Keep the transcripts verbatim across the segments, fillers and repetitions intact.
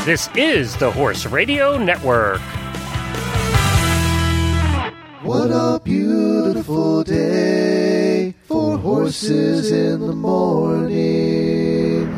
This is the Horse Radio Network. What a beautiful day for horses in the morning.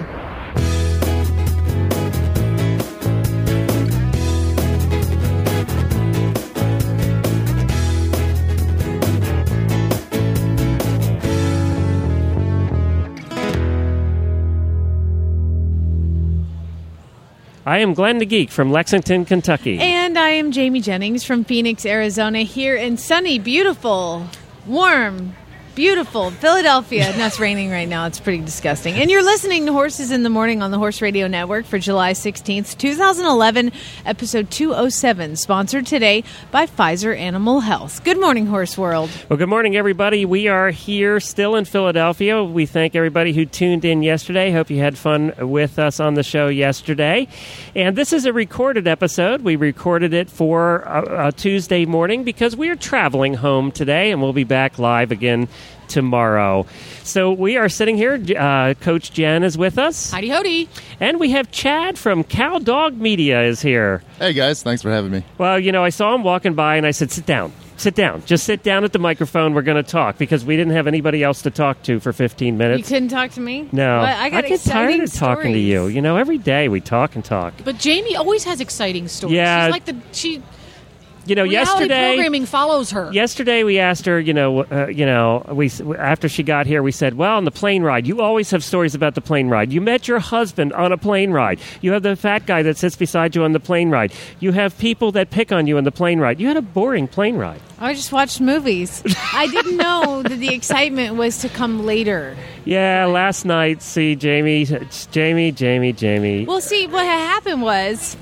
I am Glenn the Geek from Lexington, Kentucky. And I am Jamie Jennings from Phoenix, Arizona, here in sunny, beautiful, warm, beautiful Philadelphia. No, it's raining right now. It's pretty disgusting. And you're listening to Horses in the Morning on the Horse Radio Network for July sixteenth, twenty eleven, episode two oh seven, sponsored today by Pfizer Animal Health. Good morning, Horse World. Well, good morning, everybody. We are here still in Philadelphia. We thank everybody who tuned in yesterday. Hope you had fun with us on the show yesterday. And this is a recorded episode. We recorded it for a, a Tuesday morning because we are traveling home today, and we'll be back live again tomorrow. So we are sitting here. Uh, Coach Jen is with us. Howdy howdy. And we have Chad from Cow Dog Media is here. Hey, guys. Thanks for having me. Well, you know, I saw him walking by, and I said, sit down. Sit down. Just sit down at the microphone. We're going to talk because we didn't have anybody else to talk to for fifteen minutes. You couldn't talk to me? No. Well, I got I get tired of talking stories. to you. You know, every day we talk and talk. But Jamie always has exciting stories. Yeah. She's like the she. You know, reality yesterday programming follows her. Yesterday we asked her. You know, uh, you know, we after she got here, we said, "Well, on the plane ride, you always have stories about the plane ride. You met your husband on a plane ride. You have the fat guy that sits beside you on the plane ride. You have people that pick on you on the plane ride. You had a boring plane ride." I just watched movies. I didn't know that the excitement was to come later. Yeah, last night, see, Jamie, it's Jamie, Jamie, Jamie. Well, see, what had happened was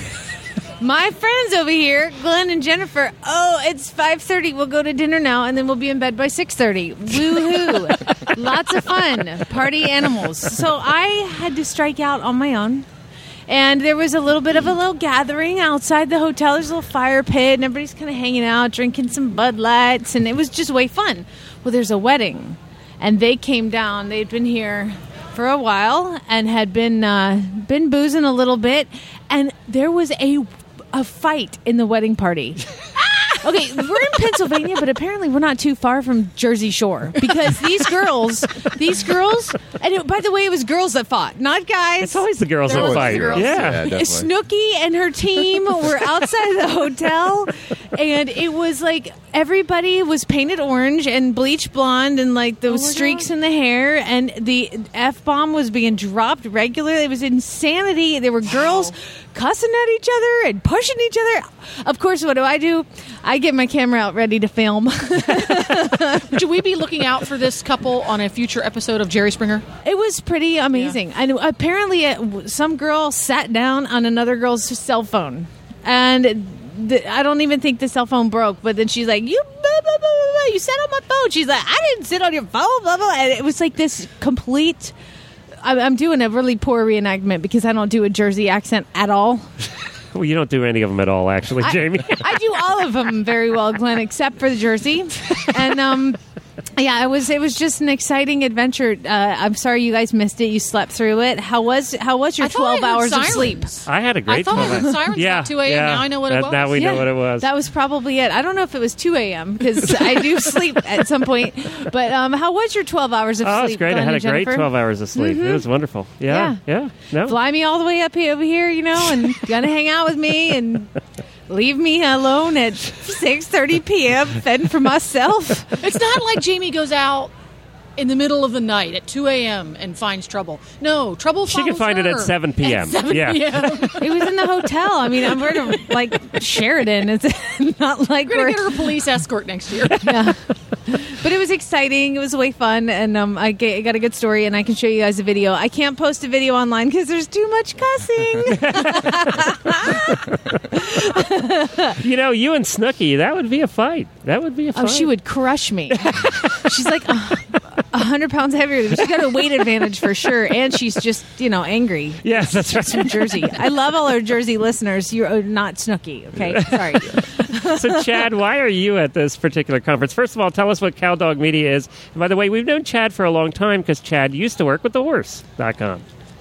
my friends over here, Glenn and Jennifer, oh, it's five thirty. We'll go to dinner now, and then we'll be in bed by six thirty. Woo-hoo. Lots of fun. Party animals. So I had to strike out on my own. And there was a little bit of a little gathering outside the hotel. There's a little fire pit, and everybody's kind of hanging out, drinking some Bud Lights, and it was just way fun. Well, there's a wedding, and they came down. They'd been here for a while and had been uh, been boozing a little bit, and there was a a fight in the wedding party. Okay, we're in Pennsylvania, but apparently we're not too far from Jersey Shore because these girls, these girls, and it, by the way, it was girls that fought, not guys. It's always the girls They're that always fight. the girls. Yeah. Yeah, definitely. Snooki and her team were outside the hotel, and it was like everybody was painted orange and bleached blonde and like those Oh my streaks God. in the hair, and the F-bomb was being dropped regularly. It was insanity. There were girls cussing at each other and pushing each other. Of course, what do I do? I get my camera out ready to film. Should we be looking out for this couple on a future episode of Jerry Springer? It was pretty amazing. And apparently uh, some girl sat down on another girl's cell phone. And the, I don't even think the cell phone broke. But then she's like, you blah, blah, blah, blah, blah, you sat on my phone. She's like, I didn't sit on your phone. Blah, blah. And it was like this complete... I- I'm doing a really poor reenactment because I don't do a Jersey accent at all. Well, you don't do any of them at all, actually, I- Jamie. I do all of them very well, Glenn, except for the Jersey. And um, yeah, it was it was just an exciting adventure. Uh, I'm sorry you guys missed it. You slept through it. How was how was your I thought I twelve heard hours sirens. of sleep? I had a great I thought I time. heard sirens yeah, at two a.m. yeah. Now I know what it That- was. Now we Yeah, know what it was. That was probably it. I don't know if it was two a.m. because I do sleep at some point. But um, how was your twelve hours of oh, sleep? it's great. I Glenn had a and great Jennifer? twelve hours of sleep. Mm-hmm. It was wonderful. Yeah, yeah. No. Fly me all the way up here over here, you know, and gonna hang out with me and leave me alone at six thirty p.m. fending for myself. It's not like Jamie goes out in the middle of the night at two a.m. and finds trouble. No, trouble She can follows find it her at seven p.m. At seven Yeah. p.m. It was in the hotel. I mean, I'm we're in, like Sheridan. It's not like We're we're. going to get her a police escort next year. Yeah. But it was exciting. It was way fun, and um, I, get, I got a good story, and I can show you guys a video. I can't post a video online because there's too much cussing. You know, you and Snooki, that would be a fight. That would be a fight. Oh, she would crush me. She's like a uh, hundred pounds heavier than me. She's got a weight advantage for sure, and she's just you know angry. Yes, that's right. From Jersey. I love all our Jersey listeners. You're not Snooki, okay? Sorry. So, Chad, why are you at this particular conference? First of all, tell us what Cow Dog Media is. And by the way, we've known Chad for a long time because Chad used to work with the horse dot com.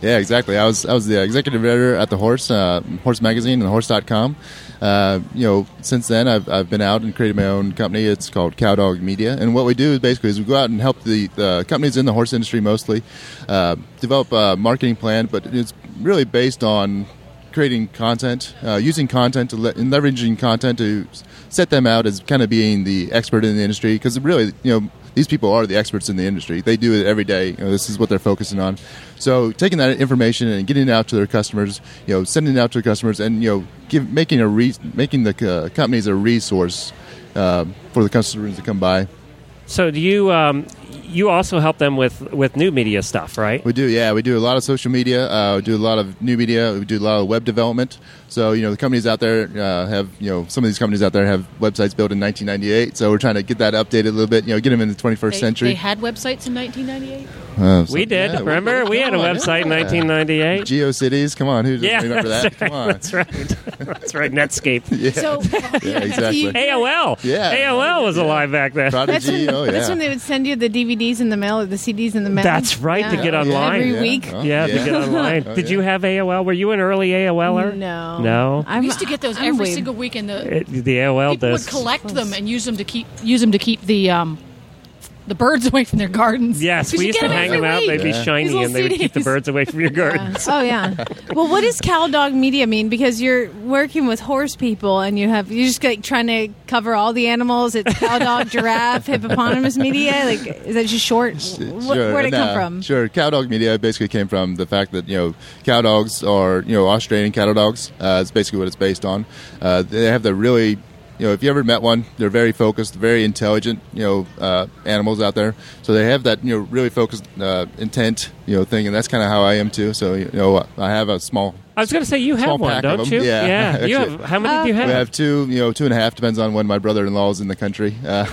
Yeah, exactly. I was I was the executive editor at the Horse uh, Horse Magazine and horse dot com. Uh, you know, since then I've I've been out and created my own company. It's called Cowdog Media, and what we do is basically is we go out and help the, the companies in the horse industry mostly uh, develop a marketing plan, but it's really based on creating content, uh, using content to le- and leveraging content to set them out as kind of being the expert in the industry, because really, you know, these people are the experts in the industry. They do it every day. You know, this is what they're focusing on. So taking that information and getting it out to their customers, you know, sending it out to their customers, and you know, give, making a re- making the uh, companies a resource uh, for the customers to come by. So do you um, you also help them with, with new media stuff, right? We do, yeah. We do a lot of social media. Uh, we do a lot of new media. We do a lot of web development. So, you know, the companies out there uh, have, you know, some of these companies out there have websites built in nineteen ninety-eight. So we're trying to get that updated a little bit, you know, get them in the twenty-first They, century. they had websites in nineteen ninety-eight? Uh, so- We did. yeah, Remember? We had a come on, website in yeah. nineteen ninety-eight. GeoCities, come on, who doesn't Yeah, remember that? that's Come right. on. That's right. That's right. Netscape. Yeah, So, yeah, exactly. A O L. Yeah. A O L was alive back then. That's Prodigy, when, oh yeah. that's when they would send you the D V Ds in the mail or the C Ds in the mail. That's right, to get online. Every Yeah. week. Oh, Yeah, to yeah. get online. Oh, Did yeah. you have A O L? Were you an early AOLer? No. No? I'm, we used to get those I'm every way- single week, and the It, the A O L people would does. collect them and use them to keep use them to keep the um, the birds away from their gardens. Yes, 'Cause we you used get to hang every them out. week. They'd be Yeah. shiny, These little and they would keep the C Ds. birds away from your garden. Oh yeah. Well, what does Cow Dog Media mean? Because you're working with horse people, and you have you just like trying to cover all the animals. It's Cow Dog, Giraffe, Hippopotamus Media. Like, is that just short? What, Sure, where'd it come no, from? Sure, Cowdog Media basically came from the fact that, you know, cow dogs are, you know, Australian cattle dogs. Uh, it's basically what it's based on. Uh, they have the really, you know, if you ever met one, they're very focused, very intelligent, you know, uh, animals out there. So they have that, you know, really focused uh, intent, you know, thing, and that's kind of how I am too. So, you know, I have a small. I was going to say, you have Small one, pack of don't them. you? Yeah, You actually. have, how many do you have? We have two, you know, two and a half, depends on when my brother-in-law is in the country. Uh,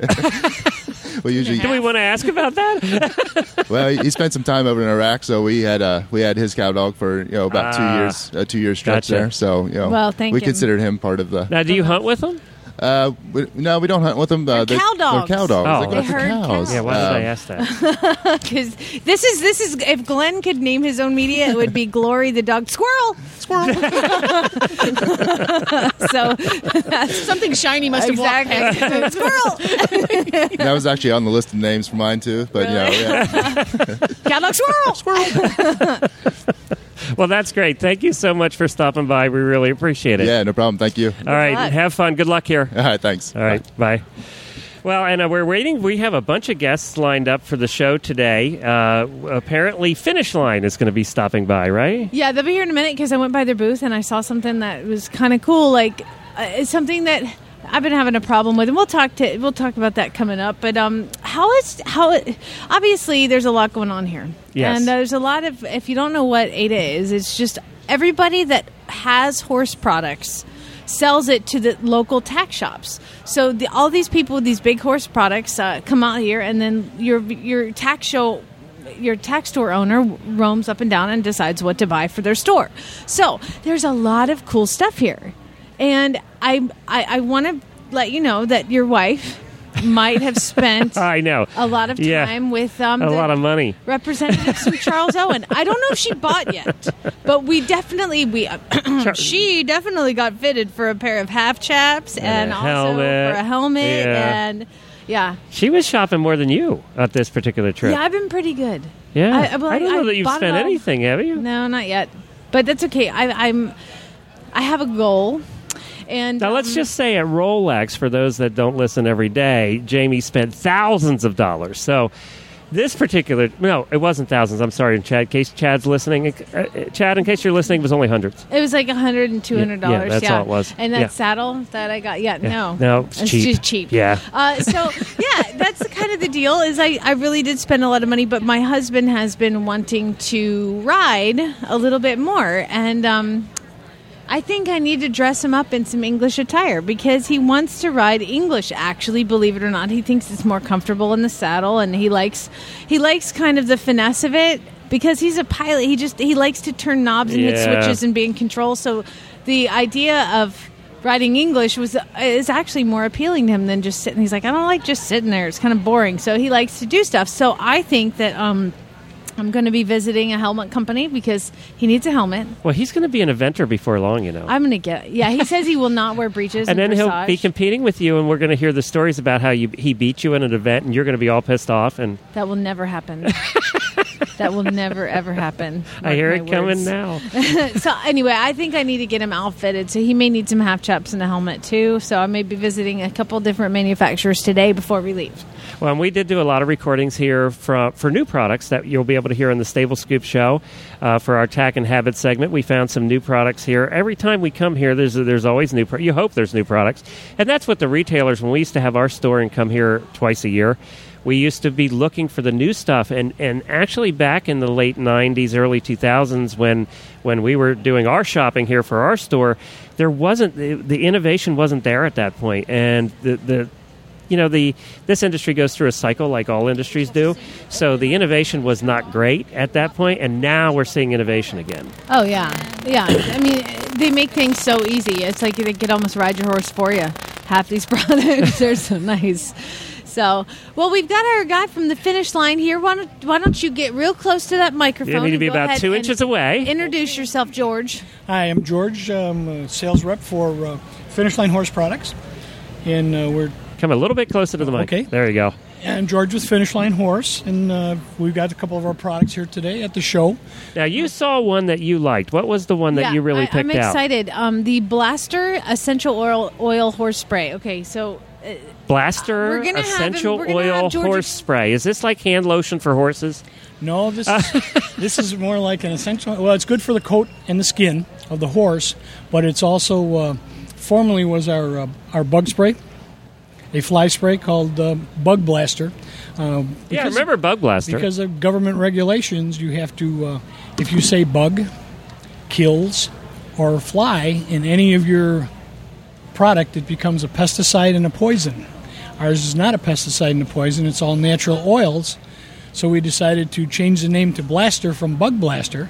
we usually, Do we want to ask about that? well, he, he spent some time over in Iraq, so we had uh, we had his cow dog for, you know, about two Ah. years, a two year stretch Gotcha. there. So, you know, Well, thank we him. considered him part of the. Now, do you hunt with them? Uh, we, no, we don't hunt with them. Uh, They're cow dogs. They're cow dogs. Oh. They go They after herd cows. cows. Yeah, why did Um, I ask that? Because this is this is if Glenn could name his own media, it would be Glory the Dog. Squirrel, squirrel. So that's Something shiny must have walked past. exactly squirrel. That was actually on the list of names for mine too. But you know, yeah. Cow dog, squirrel, squirrel. Well, that's great. Thank you so much for stopping by. We really appreciate it. yeah, no problem. Thank you. All right, luck. have fun. Good luck here. All right, thanks. All right, bye. Well, and uh, we're waiting. We have a bunch of guests lined up for the show today. Uh, apparently, Finish Line is going to be stopping by, right? Yeah, they'll be here in a minute because I went by their booth and I saw something that was kind of cool. Like uh, it's something that I've been having a problem with, and we'll talk to we'll talk about that coming up. But um, how is how it, obviously there's a lot going on here, Yes. and there's a lot of if you don't know what A D A is, it's just everybody that has horse products sells it to the local tack shops. So the, all these people with these big horse products uh, come out here, and then your your tack show. Your tack store owner roams up and down and decides what to buy for their store. So there's a lot of cool stuff here, and I I, I want to let you know that your wife might have spent I know. a lot of Yeah. time with um, A the lot of money. representatives from Charles Owen. I don't know if she bought yet, but we definitely we she definitely got fitted for a pair of half chaps and, a also helmet. for a helmet Yeah. and yeah. She was shopping more than you at this particular trip. Yeah, I've been pretty good. Yeah. I- well, I don't I- know I that you've bought it spent all. anything, have you? No, not yet. But that's okay. I, I'm. I have a goal, and Now, let's um, just say at Rolex, for those that don't listen every day, Jamie spent thousands of dollars. So this particular, no, it wasn't thousands. I'm sorry, Chad. In case Chad's listening, uh, Chad, in case you're listening, it was only hundreds. It was like a hundred and two hundred dollars. Yeah, that's all it was. And that Yeah. saddle that I got, yeah, no, No, it's cheap. just cheap. Yeah. Uh, so yeah, that's kind of the deal. Is I, I really did spend a lot of money, but my husband has been wanting to ride a little bit more, and um, I think I need to dress him up in some English attire because he wants to ride English. Actually, believe it or not, he thinks it's more comfortable in the saddle, and he likes he likes kind of the finesse of it because he's a pilot. He just he likes to turn knobs and hit Yeah. switches and be in control. So the idea of riding English was is actually more appealing to him than just sitting. He's like, I don't like just sitting there. It's kind of boring. So he likes to do stuff. So I think that um, I'm going to be visiting a helmet company because he needs a helmet. Well, he's going to be an eventer before long, you know. I'm going to get, yeah, he says he will not wear breeches and then dressage. he'll be competing with you, and we're going to hear the stories about how you, he beat you in an event, and you're going to be all pissed off. And that will never happen. That will never, ever happen. I hear it Mark my coming words. now. So anyway, I think I need to get him outfitted. So he may need some half chaps and a helmet too. So I may be visiting a couple different manufacturers today before we leave. Well, and we did do a lot of recordings here for, for new products that you'll be able to hear on the Stable Scoop show uh, for our Tack and Habit segment. We found some new products here. Every time we come here, there's there's always new. Pro- you hope there's new products, and that's what the retailers. When we used to have our store and come here twice a year, we used to be looking for the new stuff. And, and actually, back in the late nineties, early two thousands, when when we were doing our shopping here for our store, there wasn't the, the innovation wasn't there at that point, and the the. You know, the this industry goes through a cycle like all industries do. So the innovation was not great at that point, and now we're seeing innovation again. Oh, yeah. Yeah. I mean, they make things so easy. It's like they could almost ride your horse for you. Half these products, they're so nice. So, well, we've got our guy from the finish line here. Why don't, why don't you get real close to that microphone? You need to be and go about ahead two and inches away. Introduce yourself, George. Hi, I'm George. I'm a sales rep for uh, Finish Line Horse Products. And uh, we're Come a little bit closer to the mic. Okay. There you go. And George with Finish Line Horse, and uh, we've got a couple of our products here today at the show. Now, you saw one that you liked. What was the one that yeah, you really I, picked I'm out? excited. Um, the Blaster Essential Oil, oil Horse Spray. Okay, so... Uh, Blaster We're gonna have Essential him- we're gonna Oil have George- Horse Spray. Is this like hand lotion for horses? No, this is, this is more like an essential... Well, it's good for the coat and the skin of the horse, but it's also... Uh, formerly was our uh, our bug spray. A fly spray called uh, Bug Blaster. Uh, Yeah, I remember Bug Blaster. Because of government regulations, you have to, uh, if you say bug, kills, or fly in any of your product, it becomes a pesticide and a poison. Ours is not a pesticide and a poison. It's all natural oils. So we decided to change the name to Blaster from Bug Blaster.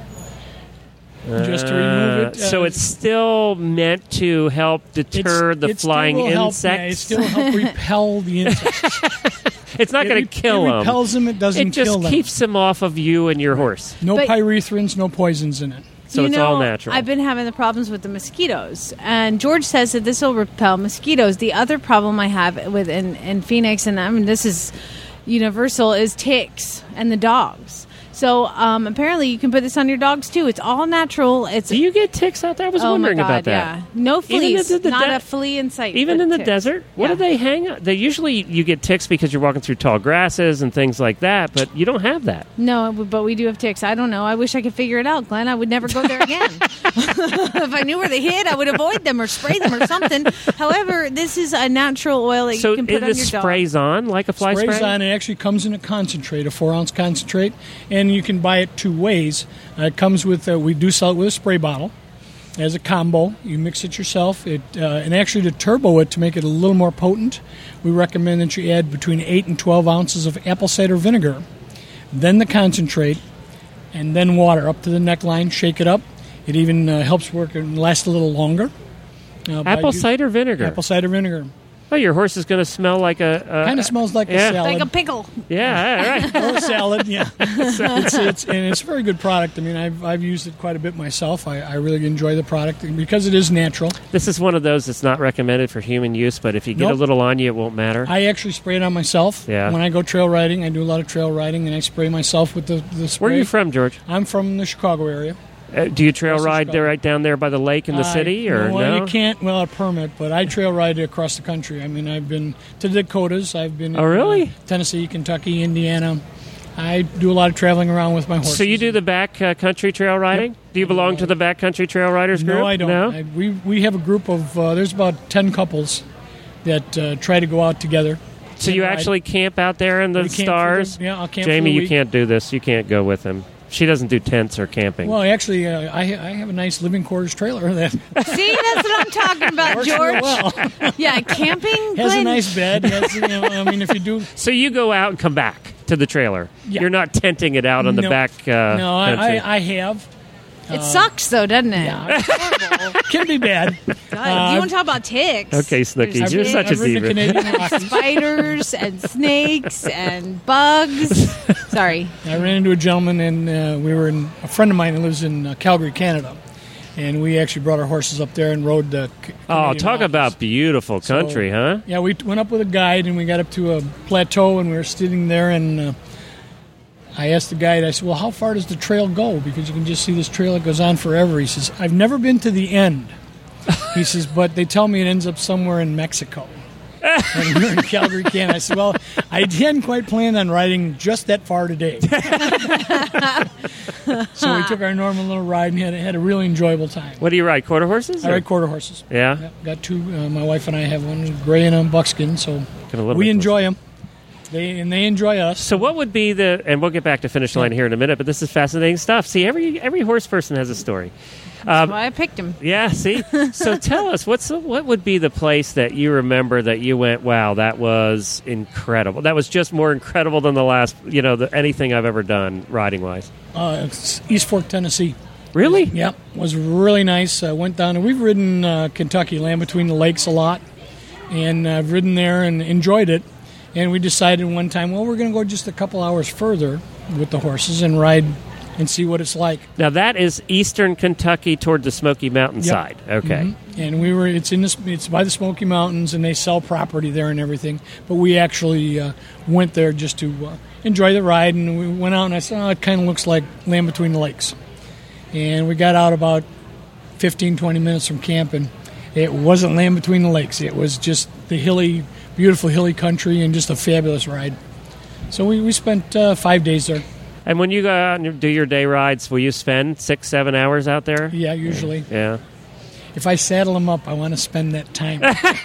Just to remove it. Uh, so uh, it's still meant to help deter the it still flying will help- insects? yeah, it still help repel the insects. It's not It going re- to kill it them. repels them, it doesn't It just kill them. keeps them off of you and your horse. No But- pyrethrins, no poisons in it. So you it's know, all natural. I've been having the problems with the mosquitoes, and George says that this will repel mosquitoes. The other problem I have with in, in Phoenix, and I mean this is universal, is ticks and the dogs. So um, apparently you can put this on your dogs too. It's all natural. It's Do you get ticks out there? I was oh wondering my God, about that. Yeah, no Even fleas, in the- the not de- a flea in sight. Even but in the ticks. desert, what Yeah. do they hang out? They usually you get ticks because you're walking through tall grasses and things like that, but you don't have that. No, but we do have ticks. I don't know. I wish I could figure it out, Glenn. I would never go there again. If I knew where they hid, I would avoid them or spray them or something. However, this is a natural oil that So you can put it on your just dog. sprays on like a fly Sprays spray? on. It actually comes in a concentrate, a four ounce concentrate, and you can buy it two ways. Uh, it comes with uh, we do sell it with a spray bottle as a combo. You mix it yourself. It uh, and actually to turbo it to make it a little more potent, we recommend that you add between eight and twelve ounces of apple cider vinegar, then the concentrate, and then water up to the neckline. Shake it up. It even uh, helps work and last a little longer. Uh, by Apple us- cider vinegar. Apple cider vinegar. Oh, your horse is going to smell like a... a Kind of smells like yeah. a salad. Like a pickle. Yeah, right. or a salad, yeah. it's, it's, and it's a very good product. I mean, I've, I've used it quite a bit myself. I, I really enjoy the product because it is natural. This is one of those that's not recommended for human use, but if you get Nope. a little on you, it won't matter. I actually spray it on myself. Yeah. When I go trail riding, I do a lot of trail riding, and I spray myself with the, the spray. Where are you from, George? I'm from the Chicago area. Uh, do you trail Western ride Chicago. there, right down there by the lake in the I- city, or no? no? You can't without a permit, but I trail ride across the country. I mean, I've been to the Dakotas. I've been Oh, in, really? uh, Tennessee, Kentucky, Indiana. I do a lot of traveling around with my horses. So you do the back uh, country trail riding? Yep. Do you belong to the back country trail riders group? No, I don't. No? I, we we have a group of uh, there's about ten couples that uh, try to go out together. So you And I- actually camp out there in the We camp for stars? the- yeah, I'll camp Jamie, for the you week. can't do this. You can't go with him. She doesn't do tents or camping. Well, actually, uh, I, I have a nice living quarters trailer that See, that's what I'm talking about, works George. real well. Yeah, camping. Has a Glenn? nice bed. Has, you know, I mean, if you do, so you go out and come back to the trailer. Yeah. You're not tenting it out on the No. back uh, no, I, country. I, I have. It sucks, though, doesn't it? Yeah, it's horrible. can be bad. God, you want to talk about ticks? Okay, Snooki, There's you're ticks, such a I've ridden diva. the Canadian Rockies. spiders and snakes and bugs. Sorry. I ran into a gentleman, and uh, we were in a friend of mine who lives in uh, Calgary, Canada, and we actually brought our horses up there and rode the. C- Oh, Canadian talk Rockies. about beautiful country, So, huh? Yeah, we t- went up with a guide, and we got up to a plateau, and we were sitting there, and uh, I asked the guide, I said, well, how far does the trail go? Because you can just see this trail that goes on forever. He says, I've never been to the end. He says, but they tell me it ends up somewhere in Mexico. And we were in Calgary, Canada. I said, well, I hadn't quite planned on riding just that far today. So we took our normal little ride and had, had a really enjoyable time. What do you ride, quarter horses? I or- ride quarter horses. Yeah? Yep, got two. Uh, my wife and I have one, gray and a buckskin, so Get a little we bit enjoy them. They and they enjoy us. So what would be the, and we'll get back to finish line here in a minute, but this is fascinating stuff. See, every every horse person has a story. That's why I picked him. Yeah, see? So tell us, what's the, what would be the place that you remember that you went, wow, that was incredible. That was just more incredible than the last, you know, the, anything I've ever done riding-wise. Uh, it's East Fork, Tennessee. Really? Yep, was really nice. I went down, and we've ridden uh, Kentucky, Land Between the Lakes, a lot, and I've ridden there and enjoyed it. And we decided one time, well, we're going to go just a couple hours further with the horses and ride and see what it's like. Now, that is eastern Kentucky toward the Smoky Mountain Yep. side. Okay. Mhm. And we were, it's in the, it's by the Smoky Mountains, and they sell property there and everything. But we actually uh, went there just to uh, enjoy the ride, and we went out, and I said, oh, it kind of looks like Land Between the Lakes. And we got out about fifteen, twenty minutes from camp, and it wasn't Land Between the Lakes. It was just the hilly, beautiful hilly country and just a fabulous ride. So we, we spent uh, five days there. And when you go out and do your day rides, will you spend six, seven hours out there? Yeah, usually. Yeah. If I saddle them up, I want to spend that time.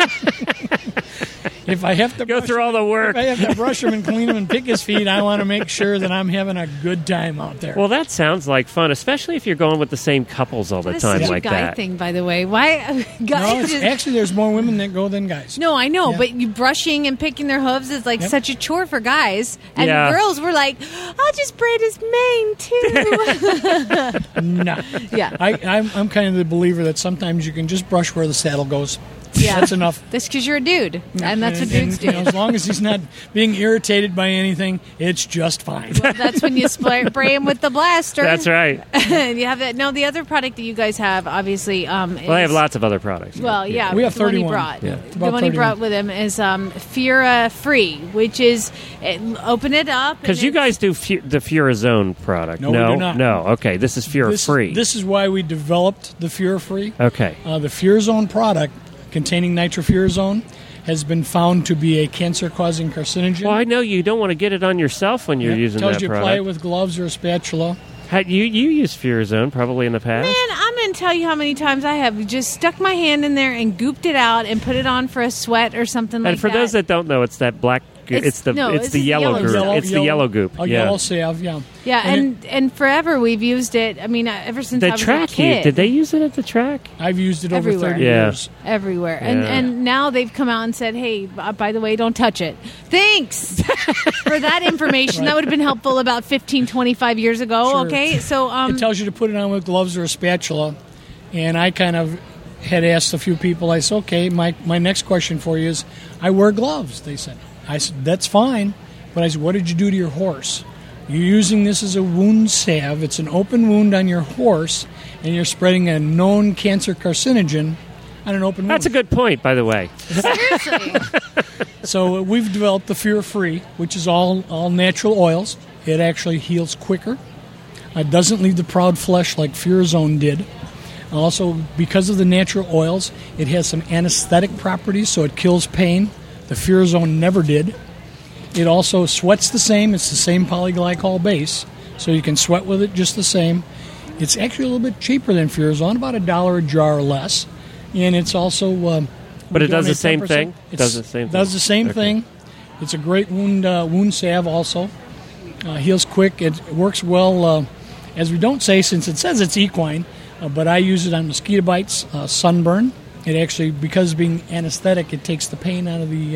If I have to Go brush through all the work. If I have to brush him and clean him and pick his feet, I want to make sure that I'm having a good time out there. Well, that sounds like fun, especially if you're going with the same couples all the That's time such like a guy that. thing, by the way. Why no, guys? it's, just, actually, there's more women that go than guys. no, I know, Yeah. but you brushing and picking their hooves is like Yep. such a chore for guys, and Yeah. girls were like, "I'll just braid his mane too." No. yeah, I, I'm, I'm kind of the believer that sometimes you can just brush where the saddle goes. yeah, That's enough. That's because you're a dude, and that's what And- dudes and, do. you know, as long as he's not being irritated by anything, it's just fine. That's when you spray, spray him with the blaster. That's right. And you have that. No, the other product that you guys have, obviously, um, is, Well, they have lots of other products. Well, yeah, We have the one he thirty-one. brought. Yeah. The About one he thirty-one. brought with him is um, Fura Free, which is it, open it up Because and you it's- guys do fu- the Furazone product. No, we no, do not. no. Okay, this is Fura This, Free. this is why we developed the Fura Free. okay. Uh, the Furazone product containing nitrofurazone has been found to be a cancer-causing carcinogen. Well, I know you don't want to get it on yourself when you're Yep. using tells that you to product. apply it with gloves or a spatula. Had you you used Furazone probably in the past? Man, I'm going to tell you how many times I have just stuck my hand in there and gooped it out and put it on for a sweat or something like and for that. those that don't know, it's that black. It's, It's- the no, it's it's the just yellow yellow goop. goop. It's the yellow goop. A yeah. yellow salve, yeah. yeah, And and and forever we've used it. I mean, uh, ever since the I was track. a kid. Did they use it at the track? I've used it over Everywhere. thirty Yeah. years. everywhere. And Yeah. and now they've come out and said, "Hey, b- by the way, don't touch it." Thanks for that information. That would have been helpful about fifteen, twenty-five years ago, Sure. okay? So um It tells you to put it on with gloves or a spatula. And I kind of had asked a few people, I said, okay, my, my next question for you is, I wear gloves, they said. I said, that's fine. But I said, what did you do to your horse? You're using this as a wound salve. It's an open wound on your horse, and you're spreading a known cancer carcinogen on an open wound. That's a good point, by the way. seriously. So uh, we've developed the Fura Free, which is all, all natural oils. It actually heals quicker. It doesn't leave the proud flesh like Furazone did. Also, because of the natural oils, it has some anesthetic properties, so it kills pain. The Furazone never did. It also sweats the same. It's the same polyglycol base, so you can sweat with it just the same. It's actually a little bit cheaper than Furazone, about a dollar a jar or less. And it's also... Um, But we it does the donate same ten thing? percent. It's- Does the same Does thing. the same Okay. thing. It's a great wound uh, wound salve also. Uh, heals quick. It works well, uh, as we don't say, since it says it's equine, uh, but I use it on mosquito bites, uh, sunburn. It actually, because being anesthetic, it takes the pain out of the uh,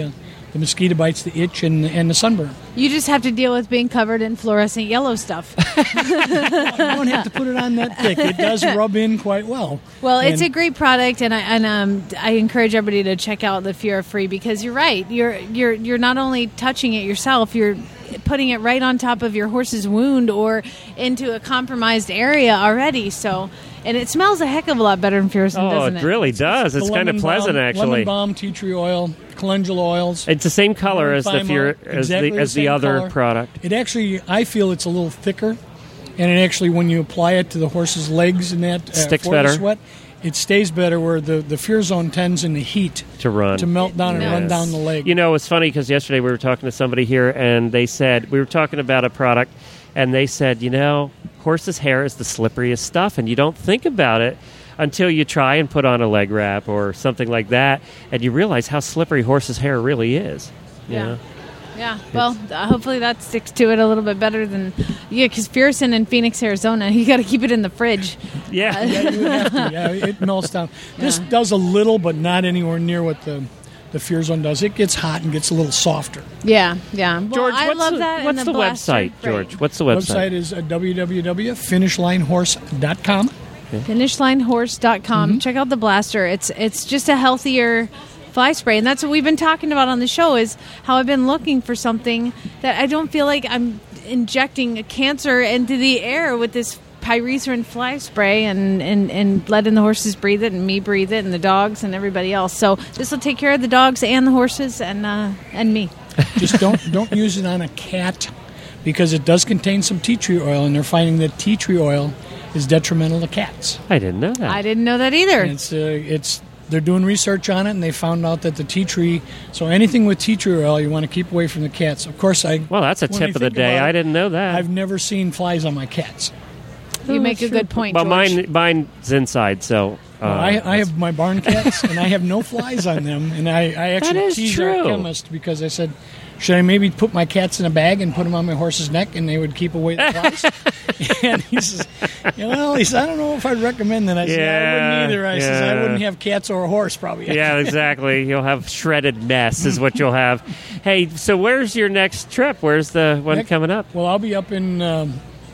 the mosquito bites, the itch, and, and the sunburn. You just have to deal with being covered in fluorescent yellow stuff. You don't have to put it on that thick. It does rub in quite well. Well, it's And- a great product, and I and um, I encourage everybody to check out the Fura Free, because you're right. You're you're you're not only touching it yourself, you're putting it right on top of your horse's wound or into a compromised area already. So, and it smells a heck of a lot better than Furacin, Oh, doesn't it it? really does. It's the kind of lemon pleasant, balm, actually. Lemon balm, tea tree oil, calendula oils. It's the same color as the Thymo, Fur- as exactly the the as the same other color. product. It actually, I feel it's a little thicker, and it actually, when you apply it to the horse's legs and that uh, Sticks for the better. sweat, it stays better. Where the the Furazone tends in the heat To run. to melt down and Yes. run down the leg. You know, it's funny because yesterday we were talking to somebody here, and they said we were talking about a product, and they said, you know, horse's hair is the slipperiest stuff, and you don't think about it until you try and put on a leg wrap or something like that, and you realize how slippery horse's hair really is. You Yeah. know? Yeah, well, uh, hopefully that sticks to it a little bit better than, yeah, because Furacin in Phoenix, Arizona, you got to keep it in the fridge. Yeah. Yeah, you would have to. Yeah, it melts down. This does a little, but not anywhere near what the the Furazone does. It gets hot and gets a little softer. Yeah, yeah. Well, George, I what's love the, that. and what's the, blaster, website, great. George? What's the website? Website is uh, w w w dot finish line horse dot com. finish line horse dot com. Mm-hmm. Check out the blaster. It's it's just a healthier fly spray, and that's what we've been talking about on the show, is how I've been looking for something that I don't feel like I'm injecting a cancer into the air with this pyrethrin fly spray and, and, and letting the horses breathe it and me breathe it and the dogs and everybody else. So this will take care of the dogs and the horses and uh, and me. Just don't don't use it on a cat, because it does contain some tea tree oil, and they're finding that tea tree oil is detrimental to cats. I didn't know that. I didn't know that either. And it's uh, it's they're doing research on it, and they found out that the tea tree. So anything with tea tree oil, you want to keep away from the cats. Of course, I. Well, that's a when tip I of the think day. about it, I didn't know that. I've never seen flies on my cats. You make a good point, well, George. mine mine's inside, so. Uh, I, I have my barn cats, and I have no flies on them. And I, I actually is teased true. our chemist because I said, should I maybe put my cats in a bag and put them on my horse's neck, and they would keep away the flies? And he says, you know, well, he says, I don't know if I'd recommend that. I said, I Yeah, wouldn't either. I says, I yeah. wouldn't have cats or a horse, probably. Yeah, exactly. You'll have shredded mess is what you'll have. Hey, so where's your next trip? Where's the one Next- coming up? Well, I'll be up in um,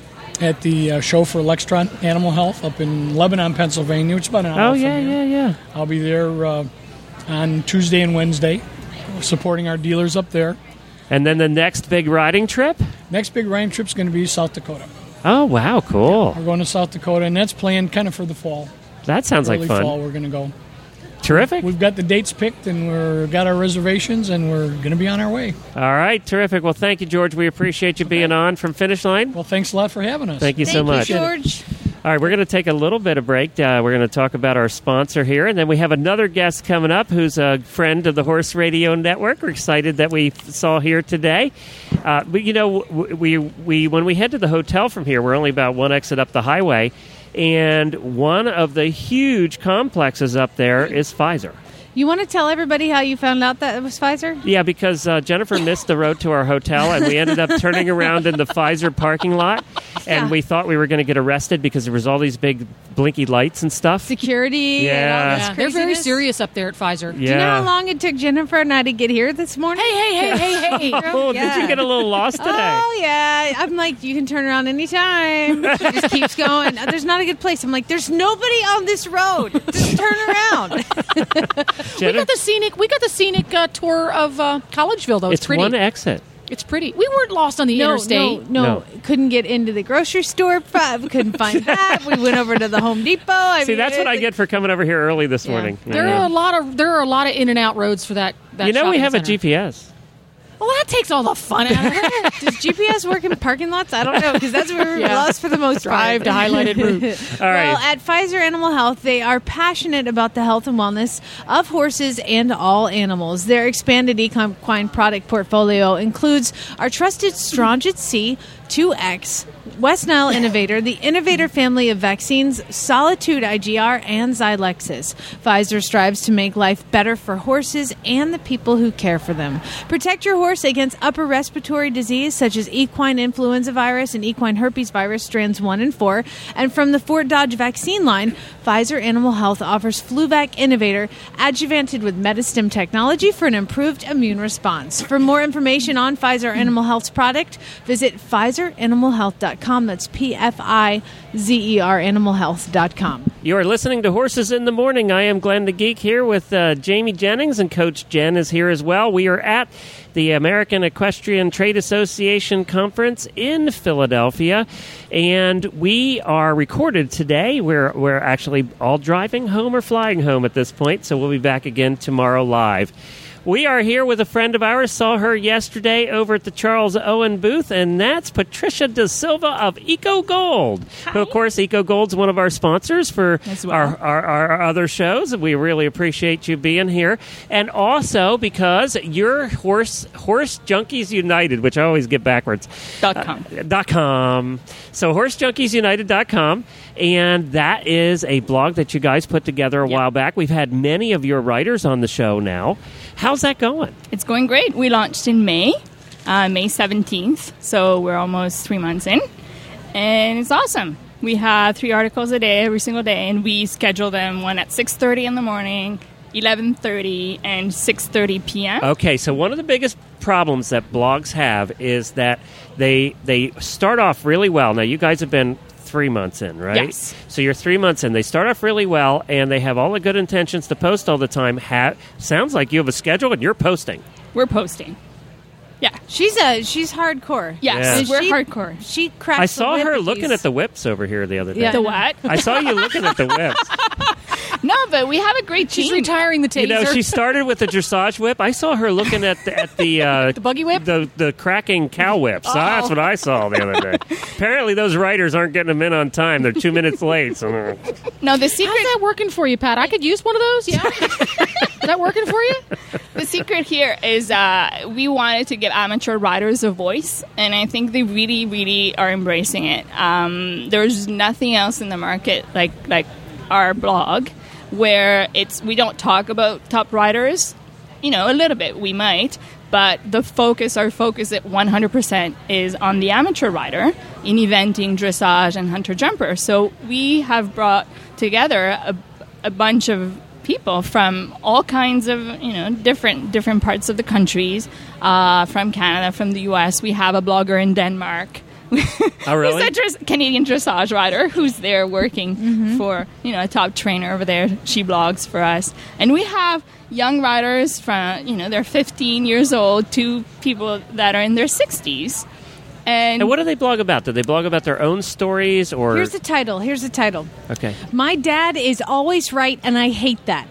at the uh, show for Lextron Animal Health up in Lebanon, Pennsylvania, which is about an hour Oh, from yeah, here. yeah, yeah. I'll be there uh, on Tuesday and Wednesday, supporting our dealers up there. And then the next big riding trip? Next big riding trip's going to be South Dakota. Oh, wow, cool. We're going to South Dakota, and that's planned kind of for the fall. That sounds Early like fun. fall, we're going to go. Terrific. We've got the dates picked, and we've got our reservations, and we're going to be on our way. All right, terrific. Well, thank you, George. We appreciate you being on from Finish Line. Well, thanks a lot for having us. Thank you so Thank much. you, George. All right, we're going to take a little bit of break. Uh, we're going to talk about our sponsor here, and then we have another guest coming up who's a friend of the Horse Radio Network. We're excited that we saw here today. Uh, but you know, w- we we when we head to the hotel from here, we're only about one exit up the highway, and one of the huge complexes up there is Pfizer. You want to tell everybody how you found out that it was Pfizer? Yeah, because uh, Jennifer missed the road to our hotel, and we ended up turning around in the Pfizer parking lot, and Yeah. we thought we were going to get arrested because there was all these big blinky lights and stuff. Security and all Yeah. this Yeah, they're very craziness? serious up there at Pfizer. Do you know how long it took Jennifer and I to get here this morning? Hey, hey, hey, hey, hey. Oh, did you get a little lost today? Oh, yeah. I'm like, you can turn around anytime. She just keeps going. There's not a good place. I'm like, there's nobody on this road. Just turn around. We Jennifer, got the scenic. We got the scenic uh, tour of uh, Collegeville, though. It's, it's pretty. one exit. It's pretty. We weren't lost on the No, interstate. no, no, No. Couldn't get into the grocery store. We couldn't find that. We went over to the Home Depot. I See, mean, that's what I it- get for coming over here early this Yeah. morning. There Yeah. are a lot of there are a lot of in and out roads for that. that You know, we shopping have a center. G P S. Well, that takes all the fun out of it. Does G P S work in parking lots? I don't know, because that's where we're Yeah. lost for the most Drive part. to highlighted route. All right. Well, at Pfizer Animal Health, they are passionate about the health and wellness of horses and all animals. Their expanded equine product portfolio includes our trusted Strongyt C two X, West Nile Innovator, the Innovator family of vaccines, Solitude I G R, and Xylexis. Pfizer strives to make life better for horses and the people who care for them. Protect your horse against upper respiratory disease such as equine influenza virus and equine herpes virus strands one and four. And from the Fort Dodge vaccine line, Pfizer Animal Health offers FluVac Innovator, adjuvanted with Metastem technology for an improved immune response. For more information on Pfizer Animal Health's product, visit Pfizer Animal Health dot com. That's P F I Z E R Animal Health dot com. You are listening to Horses in the Morning. I am Glenn the Geek here with uh, Jamie Jennings, and Coach Jen is here as well. We are at the American Equestrian Trade Association Conference in Philadelphia, and we are recorded today. We're, we're actually all driving home or flying home at this point, so we'll be back again tomorrow live. We are here with a friend of ours. Saw her yesterday over at the Charles Owen booth, and that's Patricia Da Silva of Eco Gold. Who, of course, Eco Gold's one of our sponsors for well. our, our, our other shows. We really appreciate you being here. And also because you're Horse Horse Junkies United, which I always get backwards. Dot com. Uh, dot com. So horse junkies united dot com. And that is a blog that you guys put together a Yep. while back. We've had many of your writers on the show now. How's that going? It's going great. We launched in May, uh, May seventeenth, so we're almost three months in, and it's awesome. We have three articles a day, every single day, and we schedule them one at six thirty in the morning, eleven thirty, and six thirty p.m. Okay, so one of the biggest problems that blogs have is that they they start off really well. Now, you guys have been three months in, right? Yes. So you're three months in. They start off really well, and they have all the good intentions to post all the time. Ha- sounds like you have a schedule, and you're posting. We're posting. Yeah. She's a she's hardcore. Yes, Yeah. we're She- hardcore. She cracks. I saw the whip her if looking he's- at the whips over here the other day. Yeah. The what? I saw you looking at the whips. No, but we have a great team. She's retiring the taser. You know, she started with the dressage whip. I saw her looking at the, at the uh, The buggy whip? the the cracking cow whips. So that's what I saw the other day. Apparently, those writers aren't getting them in on time. They're two minutes late. So uh, No, the secret. How's that working for you, Pat? I could use one of those. Yeah. Is that working for you? The secret here is uh, we wanted to give amateur riders a voice, and I think they really, really are embracing it. Um, there's nothing else in the market like like our blog, where it's we don't talk about top riders. You know, a little bit we might, but the focus, our focus at one hundred percent is on the amateur rider in eventing, dressage, and hunter jumper. So we have brought together a, a bunch of people from all kinds of, you know, different different parts of the countries, uh, from Canada, from the U S. We have a blogger in Denmark. Oh, really? Who's a dress- Canadian dressage rider who's there working Mm-hmm. for, you know, a top trainer over there. She blogs for us. And we have young riders from, you know, they're fifteen years old to people that are in their sixties. And, and what do they blog about? Do they blog about their own stories or? Here's the title. Here's the title. Okay. My dad is always right, and I hate that.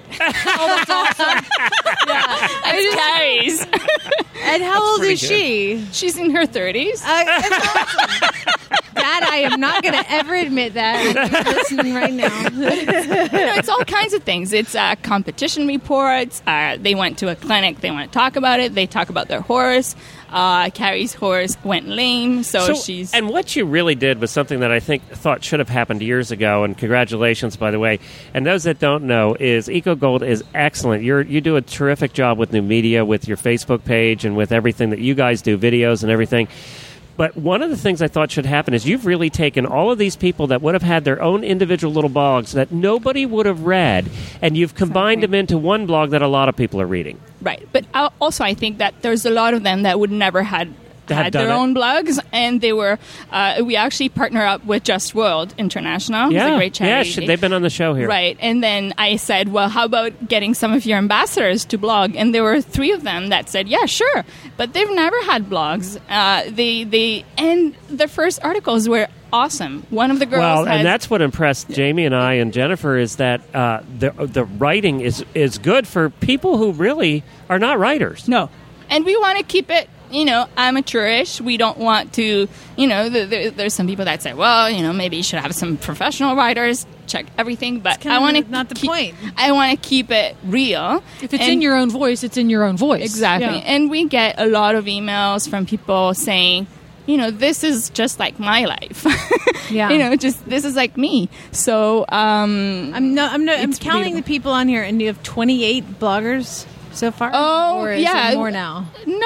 that's Carrie's. And how old pretty is good. she? She's in her thirties. Uh, that's awesome. Dad, I am not going to ever admit that. I'm listening right now. You know, it's all kinds of things. It's uh, competition reports. Uh, they went to a clinic. They want to talk about it. They talk about their horse. Uh, Carrie's horse went lame, so, she's... And what you really did was something that I think thought should have happened years ago, and congratulations, by the way. And those that don't know is Eco Gold is excellent. You're, you do a terrific job with new media, with your Facebook page, and with everything that you guys do, videos and everything. But one of the things I thought should happen is you've really taken all of these people that would have had their own individual little blogs that nobody would have read, and you've combined them into one blog that a lot of people are reading. Right. But uh, also I think that there's a lot of them that would never had Have had done their it. own blogs, and they were... Uh, we actually partner up with Just World International. yeah, It's a great yeah, charity. sh- they've been on the show here. Right. And then I said, well, how about getting some of your ambassadors to blog? And there were three of them that said, yeah, sure. But they've never had blogs. Uh, they, they, and the first articles were awesome. One of the girls Well, has, and that's what impressed Jamie and I and Jennifer is that uh, the the writing is is good for people who really are not writers. No. And we want to keep it, you know, amateurish. We don't want to, you know, the, the, there's some people that say, well, you know, maybe you should have some professional writers check everything. But kinda I want to not the keep, point. I want to keep it real. If it's And- in your own voice, it's in your own voice. Exactly. Yeah. And we get a lot of emails from people saying, you know, this is just like my life. Yeah. You know, just this is like me. So, um, I'm no, I'm no, I'm It's counting beautiful. the people on here, and you have twenty-eight bloggers. so far? Oh, or is yeah. there more now? No,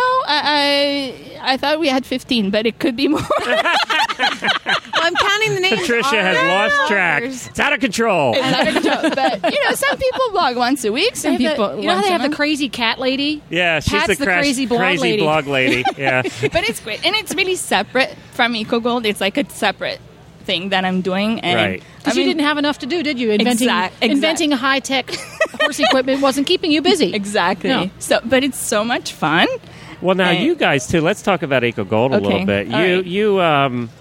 I, I I thought we had fifteen, but it could be more. Well, I'm counting the names. Patricia has lost track. It's out of control. It's out of control. But, you know, some people blog once a week. Some They have people the, you know how once they a have the month. crazy cat lady? Yeah, she's Pat's the, the crash, crazy blog crazy lady. blog lady. Yeah. But it's great. And it's really separate from EcoGold. It's like a separate thing that I'm doing. And Right. Because you didn't have enough to do, did you? Inventing, Exact- exact. inventing high tech horse equipment wasn't keeping you busy. Exactly. No. So, but it's so much fun. Well, now And- you guys too. Let's talk about EcoGold a Okay, little bit. all You, right. you. Um,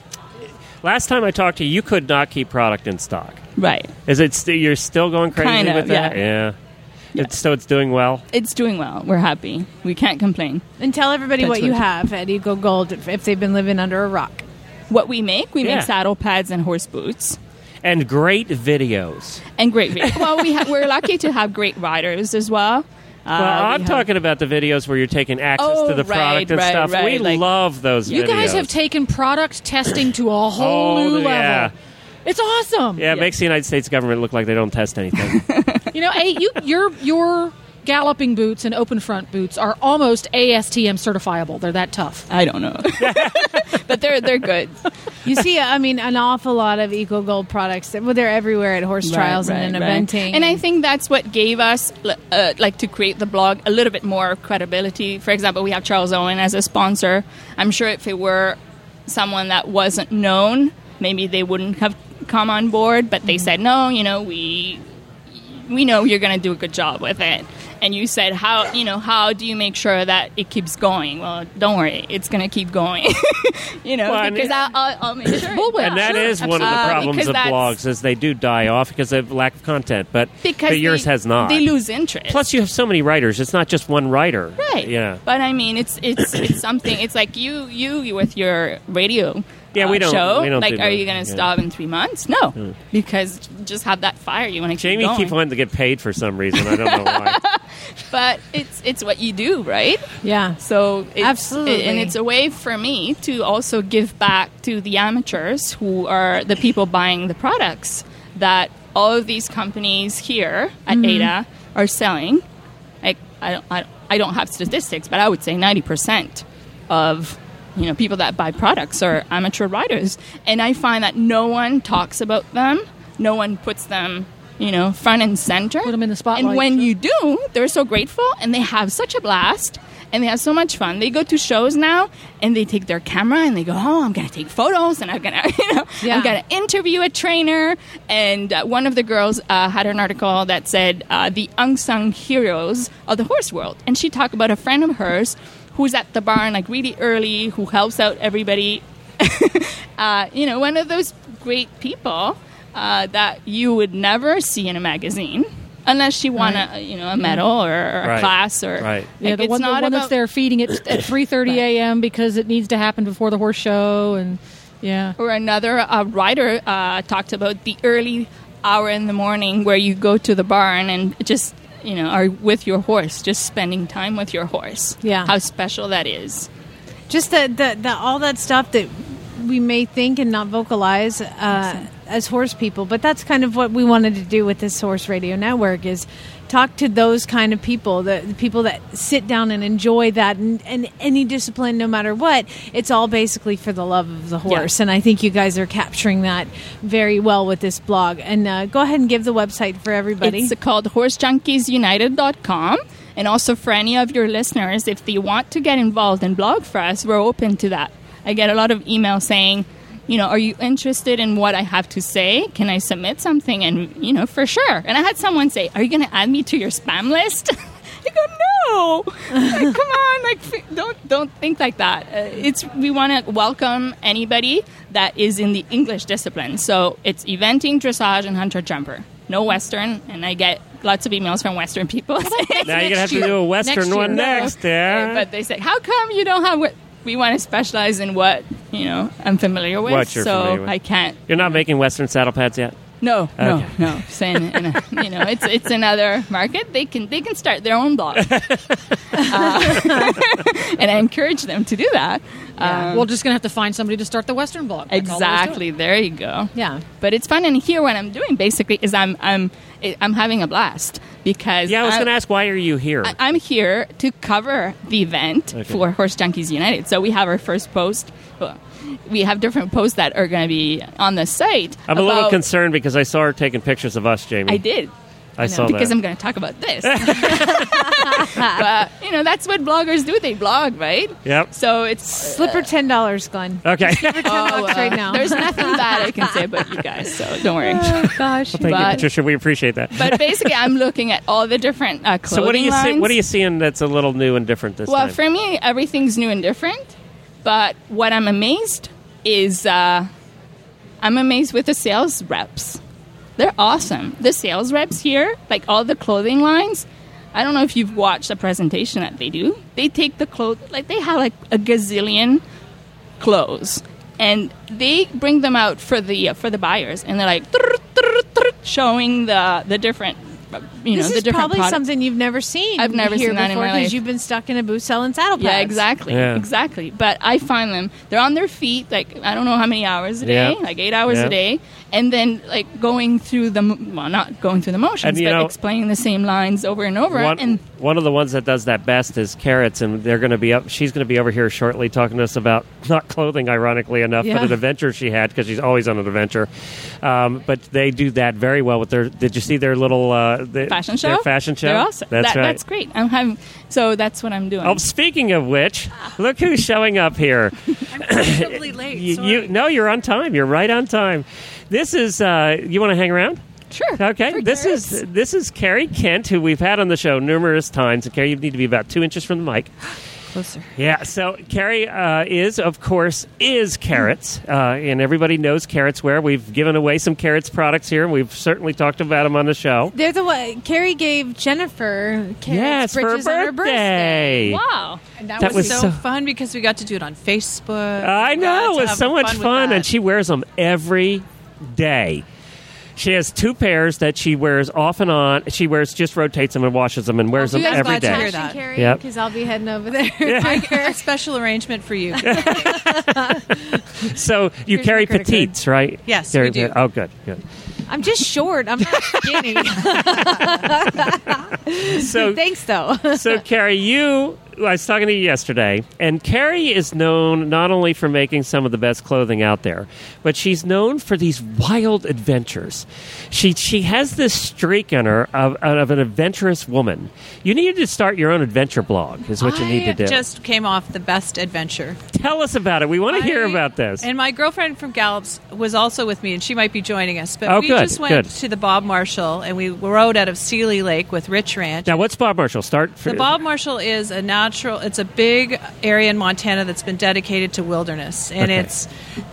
last time I talked to you, you could not keep product in stock. Right. Is it? St- you're still going crazy Kind of, with that? yeah. Yeah. Yeah. It's, so it's doing well. It's doing well. We're happy. We can't complain. And tell everybody That's what you what- have at Eco Gold if, if they've been living under a rock. What we make, we Yeah. make saddle pads and horse boots. And great videos. And great videos. Well, we ha- we're lucky to have great riders as well. Uh, Well, we I'm have- talking about the videos where you're taking access Oh, to the right, product and right, stuff. right, We like- love those You videos. guys have taken product testing to a whole Oh, new level. yeah. It's awesome. Yeah, it makes the United States government look like they don't test anything. You know, hey, you, your your galloping boots and open front boots are almost A S T M certifiable. They're that tough. I don't know. But they're they're good. You see, I mean, an awful lot of Eco Gold products. Well, they're everywhere at horse trials Right, and in right, right. eventing. And I think that's what gave us, uh, like, to create the blog a little bit more credibility. For example, we have Charles Owen as a sponsor. I'm sure if it were someone that wasn't known, maybe they wouldn't have come on board. But they said, no, you know, we we know you're going to do a good job with it. And you said, how you know, how do you make sure that it keeps going? Well, don't worry, it's going to keep going. you know, Well, and because it- I'll, I'll, I'll make sure. Bullwhip. And that Sure, is one of the absolutely. problems Because of that's- blogs is they do die off because of lack of content. But, Because but yours they, has not. They lose interest. Plus, you have so many writers. It's not just one writer. Right. Yeah. But I mean, it's it's it's something. It's like you you with your radio. Yeah, uh, we don't- Show. we don't like, do are that. you going to Yeah. stop in three months? No, because you just have that fire. You want to keep Jamie going. keeps wanting to get paid for some reason. I don't know why. But it's it's what you do, right? yeah. So it's, Absolutely. and it's a way for me to also give back to the amateurs who are the people buying the products that all of these companies here at Mm-hmm. Ada are selling. Like I don't, I, I don't have statistics, but I would say ninety percent of you know people that buy products are amateur riders, and I find that no one talks about them, no one puts them, you know, front and center. Put 'em in the spotlight, And when sure. you do, they're so grateful, and they have such a blast, and they have so much fun. They go to shows now, and they take their camera, and they go, "Oh, I'm gonna take photos, and I'm gonna, you know, Yeah. I'm gonna interview a trainer." And uh, one of the girls uh, had an article that said uh, the unsung heroes of the horse world, and she talked about a friend of hers who's at the barn like really early, who helps out everybody. uh, you know, one of those great people uh, that you would never see in a magazine unless she won a you know a medal or, or a Right. class or Right. Yeah, like, the it's one, the not one that's about- there feeding it at three thirty a.m. because it needs to happen before the horse show, and yeah. Or another uh, writer uh, talked about the early hour in the morning where you go to the barn and just you know are with your horse, just spending time with your horse. Yeah. How special that is. Just the, the, the all that stuff that we may think and not vocalize uh, as horse people, but that's kind of what we wanted to do with this Horse Radio Network is talk to those kind of people, the, the people that sit down and enjoy that, and, and any discipline, no matter what. It's all basically for the love of the horse, Yeah. and I think you guys are capturing that very well with this blog. And uh, go ahead and give the website for everybody. It's called horse junkies united dot com. And also for any of your listeners, if they want to get involved in Blog for Us, we're open to that. I get a lot of emails saying, you know, are you interested in what I have to say? Can I submit something? And, you know, for sure. And I had someone say, are you going to add me to your spam list? I go, no. Like, come on. Like, f- don't don't think like that. Uh, it's we want to welcome anybody that is in the English discipline. So it's eventing, dressage, and hunter jumper. No Western. And I get lots of emails from Western people saying, Now you're going to have to do a Western Next year. one No. next. Yeah. but they say, how come you don't have what we want to specialize in what, you know, I'm familiar with. What you're so familiar with. I can't. You're not making Western saddle pads yet? No, no, Okay. no. Saying, you know, it's it's another market. They can they can start their own blog, uh, and I encourage them to do that. Um, We're just going to have to find somebody to start the Western blog. like all always do. exactly. There you go. Yeah. But it's fun, and here what I'm doing basically is I'm I'm I'm having a blast because Yeah, I was I'm- going to ask, why are you here? I- I'm here to cover the event Okay. for Horse Junkies United. So we have our first post. Well, we have different posts that are going to be on the site. I'm a little about- concerned because I saw her taking pictures of us, Jamie. I did. I saw because that. I'm going to talk about this. But, you know, that's what bloggers do. They blog, right? Yep. So it's... Slip her ten dollars, Glenn. Okay. Ten bucks Oh, uh, right now. There's nothing bad I can say about you guys, so don't worry. Oh gosh. Thank you, But- Patricia. We appreciate that. But basically, I'm looking at all the different uh, clothing So what do you see? lines. What are you seeing that's a little new and different this Well, time? for me, everything's new and different. But what I'm amazed is uh, I'm amazed with the sales reps. They're awesome. The sales reps here, like all the clothing lines. I don't know if you've watched the presentation that they do. They take the clothes, like they have like a gazillion clothes, and they bring them out for the uh, for the buyers, and they're like "Trrr, trrr, trrr," showing the the different, uh, you know, This the is different probably products. something you've never seen. I've never here seen that in before my life. because you've been stuck in a booth selling saddle pads. Yeah, exactly, Yeah. exactly. But I find them; they're on their feet, like I don't know how many hours a day, Yeah. like eight hours Yeah. a day, and then like going through the mo- well, not going through the motions, And, you but know, explaining the same lines over and over. One, and one of the ones that does that best is Carrots, and they're going to be up. She's going to be over here shortly talking to us about not clothing, ironically enough, Yeah. but an adventure she had because she's always on an adventure. Um, but they do that very well with their. Did you see their little uh, the, fashion show, Their fashion show. They're awesome. That's That- right. That's great. I'm having so that's what I'm doing. Oh, speaking of which, look who's showing up here. Incredibly late. You, sorry. you, no, you're on time. You're right on time. This is. Uh, you want to hang around? Sure. Okay. For This carrots. is this is Carrie Kent, who we've had on the show numerous times. And Carrie, you need to be about two inches from the mic. Closer. Yeah. So Carrie uh, is, of course, is Carrots, uh, and everybody knows Carrots Wear. We've given away some Carrots products here, and we've certainly talked about them on the show. They're the one. Carrie gave Jennifer carrots Yes, for her britches on her birthday. birthday. Wow. And that, That was, was so, so- fun because we got to do it on Facebook. I We got know, to it was have so much with fun, that. and she wears them every day. She has two pairs that she wears off and on. She wears just rotates them and washes them and wears Oh, them you guys every glad to day. hear that. Carrie, Yep. because I'll be heading over there. A special arrangement for you. So you Here's carry my credit card. petites, right? Yes, Carry- we do. Oh, good, good. I'm just short. I'm not skinny. So, Thanks, though. so Carrie, you. I was talking to you yesterday, and Carrie is known not only for making some of the best clothing out there, but she's known for these wild adventures. She she has this streak in her of, of an adventurous woman. You need to start your own adventure blog, is what you need to do. I just came off the best adventure. Tell us about it. We want to hear I- about this. And my girlfriend from Gallops was also with me, and she might be joining us. But Oh, we good, just went good. to the Bob Marshall, and we rode out of Sealy Lake with Rich Ranch. Now, what's Bob Marshall? Start. For, The Bob Marshall is a natural. It's a big area in Montana that's been dedicated to wilderness, and Okay. it's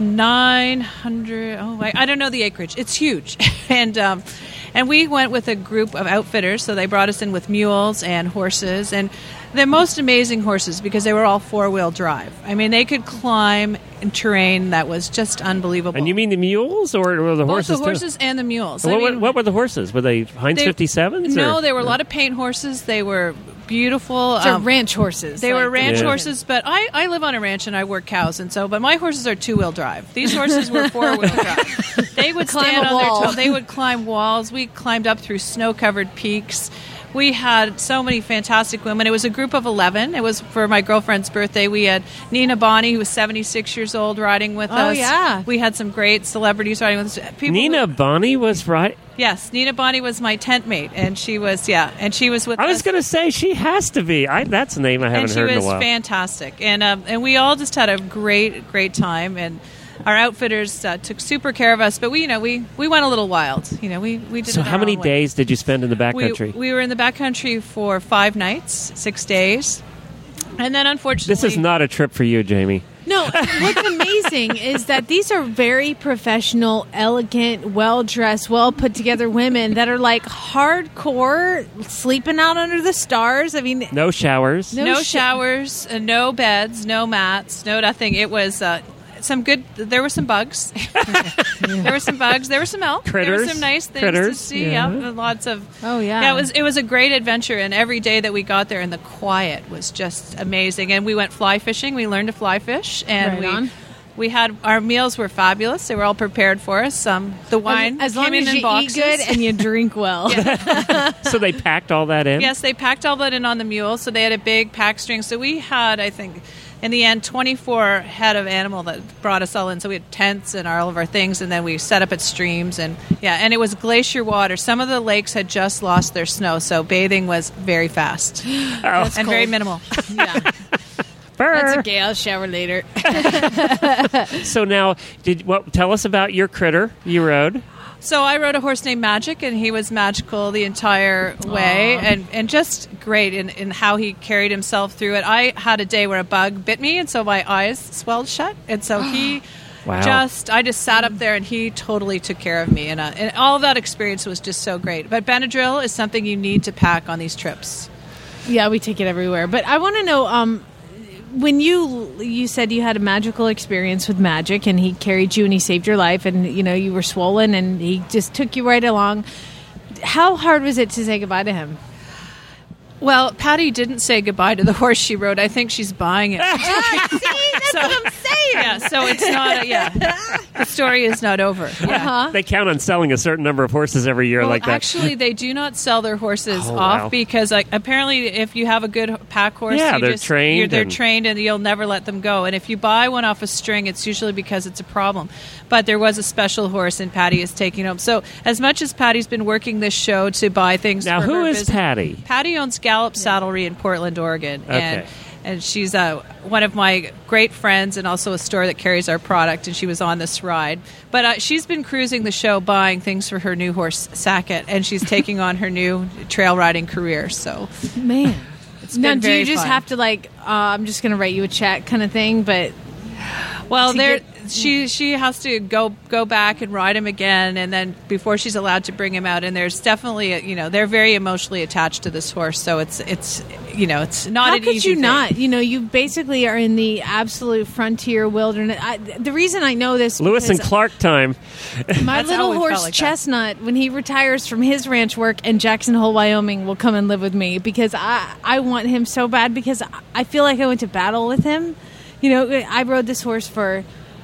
nine hundred. Oh, I, I don't know the acreage. It's huge, and um, and we went with a group of outfitters. So they brought us in with mules and horses, and the most amazing horses because they were all four wheel drive. I mean, they could climb in terrain that was just unbelievable. And you mean the mules or, or the both horses? the too? horses and the mules? What, I what- mean, what were the horses? Were they Heinz they- fifty-sevens? No, or? they were a lot of paint horses. They were beautiful. They're um, ranch horses. They were like- ranch Yeah. horses, but I, I live on a ranch and I work cows, and so but my horses are two wheel drive. These horses were four wheel drive. They would Climb stand a on their wall. toes. They would climb walls. We climbed up through snow covered peaks. We had so many fantastic women. It was a group of eleven. It was for my girlfriend's birthday. We had Nina Bonnie, who was seventy-six years old, riding with Oh, us. yeah. We had some great celebrities riding with us. People Nina Bonnie was right. Yes, Nina Bonnie was my tent mate, and she was, yeah, and she was with I us. was going to say she has to be. I, that's a name I haven't and she heard in was a while. fantastic, and um, and we all just had a great great time, and our outfitters uh, took super care of us. But we, you know, we, we went a little wild. You know, we we did. So it how our many own way. days did you spend in the We, backcountry? we were in the backcountry for five nights, six days, and then unfortunately, This is not a trip for you, Jamie. No, what's amazing is that these are very professional, elegant, well dressed, well put together women that are like hardcore sleeping out under the stars. I mean, No showers. No no sh- showers, uh, no beds, no mats, no nothing. It was. Uh, some good. There were some bugs. There were some bugs. There were some elk. There Critters. were some nice things Critters, to see. yeah. Yeah, lots of. Oh, yeah. Yeah, it was it was a great adventure, and every day that we got there, and the quiet was just amazing. And we went fly fishing. We learned to fly fish, and Right we. on. We had our meals were fabulous. They were all prepared for us. Um, the wine As, as long came in as in you boxes. eat good and you drink well. So they packed all that in? Yes, they packed all that in on the mule, so they had a big pack string. So we had, I think, in the end, twenty-four head of animal that brought us all in. So we had tents and all of our things, and then we set up at streams. And yeah, and it was glacier water. Some of the lakes had just lost their snow, so bathing was very fast Oh. and very minimal. Yeah. That's okay. I'll shower later. So now, did what? Tell us about your critter you rode. So I rode a horse named Magic, and he was magical the entire way, and, and just great in, in how he carried himself through it. I had a day where a bug bit me, and so my eyes swelled shut, and so he Wow. just, I just sat up there, and he totally took care of me, and, uh, and all of that experience was just so great. But Benadryl is something you need to pack on these trips. Yeah, we take it everywhere. But I want to know, um, when you you said you had a magical experience with Magic, and he carried you and he saved your life, and you know you were swollen, and he just took you right along. How hard was it to say goodbye to him? Well, Patty didn't say goodbye to the horse she rode. I think she's buying it. See, that's So- what I'm saying. Yeah, so it's not, a, yeah. The story is not over. Yeah. Uh-huh. They count on selling a certain number of horses every year Well, like that. actually, they do not sell their horses Oh, off wow. because like, apparently, if you have a good pack horse, Yeah, you they're just, trained You're, they're and- trained, and you'll never let them go. And if you buy one off a string, it's usually because it's a problem. But there was a special horse, and Patty is taking home. So as much as Patty's been working this show to buy things, Now, for who her is business- Patty? Patty owns Gallup Saddlery in Portland, Oregon, and Okay. and she's uh, one of my great friends, and also a store that carries our product. And she was on this ride, but uh, she's been cruising the show, buying things for her new horse Sackett, and she's taking on her new trail riding career. So Man. it's Now, been do very you just fun. have to like? Uh, I'm just going to write you a check, kind of thing. But Well, to there get- she she has to go go back and ride him again, and then before she's allowed to bring him out. And there's definitely a, you know they're very emotionally attached to this horse, so it's it's you know it's not how an could easy you thing. not? You know, you basically are in the absolute frontier wilderness. I, the reason I know this, Lewis and because Clark time. my That's how little we horse felt like that. Chestnut, when he retires from his ranch work in Jackson Hole, Wyoming, will come and live with me because I I want him so bad because I feel like I went to battle with him. You know, I rode this horse for,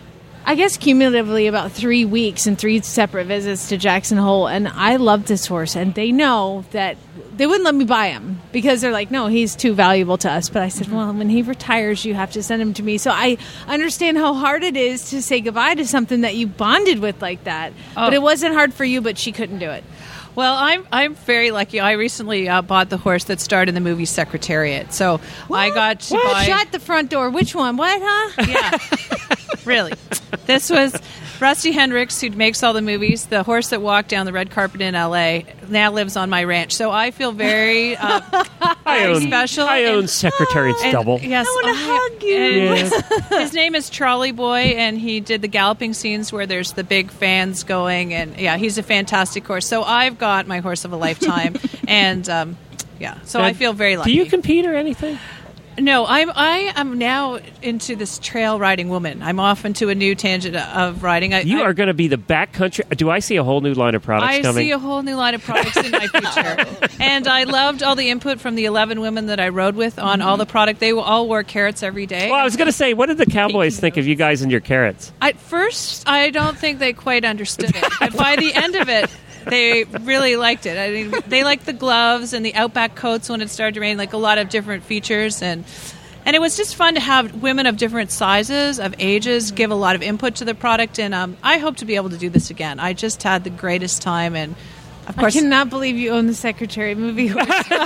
I guess, cumulatively about three weeks and three separate visits to Jackson Hole, and I love this horse, and they know that they wouldn't let me buy him because they're like, no, he's too valuable to us. But I said, well, when he retires, you have to send him to me. So I understand how hard it is to say goodbye to something that you bonded with like that. But Oh. it wasn't hard for you, but she couldn't do it. Well, I'm I'm very lucky. I recently uh, bought the horse that starred in the movie Secretariat, so I got to What? buy. Shut the front door. Which one? What, huh? Yeah, really. This was Rusty Hendricks, who makes all the movies. The horse that walked down the red carpet in L A now lives on my ranch, so I feel very, uh, I very own, special. I own and- Secretariat's and- double. Yes, I wanna oh, hug you. and Yes. His name is Charlie Boy, and he did the galloping scenes where there's the big fans going, and yeah, he's a fantastic horse. So I've got my horse of a lifetime, and um, yeah, so Now, I feel very lucky. Do you compete or anything? No, I'm I am now into this trail riding woman. I'm off into a new tangent of riding. I, You I, are going to be the backcountry. Do I see a whole new line of products I coming? see a whole new line of products in my future, and I loved all the input from the eleven women that I rode with on all the product. They all wore carrots every day. well, I was going to say, what did the Cowboys think of you guys and your carrots? At first, I don't think they quite understood it, but by the end of it, they really liked it. I mean, they liked the gloves and the Outback coats when it started to rain, like a lot of different features, and and it was just fun to have women of different sizes, of ages, give a lot of input to the product. And um, I hope to be able to do this again. I just had the greatest time, and of I course, cannot believe you own the Secretary movie horse.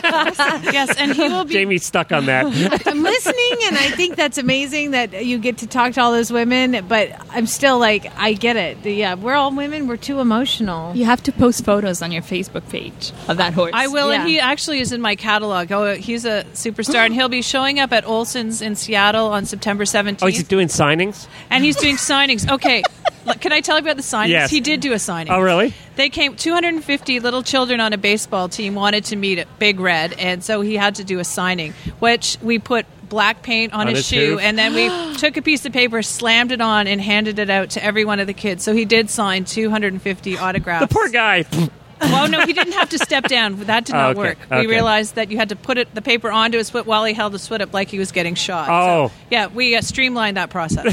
yes, and he will be. Jamie's stuck on that. I'm listening, and I think that's amazing that you get to talk to all those women. But I'm still like, I get it. Yeah, we're all women. We're too emotional. You have to post photos on your Facebook page of that horse. I will, Yeah. and he actually is in my catalog. Oh, he's a superstar, and he'll be showing up at Olson's in Seattle on September seventeenth. Oh, he's doing signings? And he's doing signings. Okay, look, can I tell you about the signings? Yes. He did do a signing. Oh, really? They came, two hundred fifty little children on a baseball team wanted to meet at Big Red, and so he had to do a signing, which we put black paint on, On his, his shoe, hoof? and then we took a piece of paper, slammed it on, and handed it out to every one of the kids. So he did sign two hundred fifty autographs. The poor guy. Well, no, he didn't have to step down. That did Oh, not okay. work. Okay. We realized that you had to put it, the paper onto his foot while he held his foot up like he was getting shot. Oh. So, yeah, we uh, streamlined that process.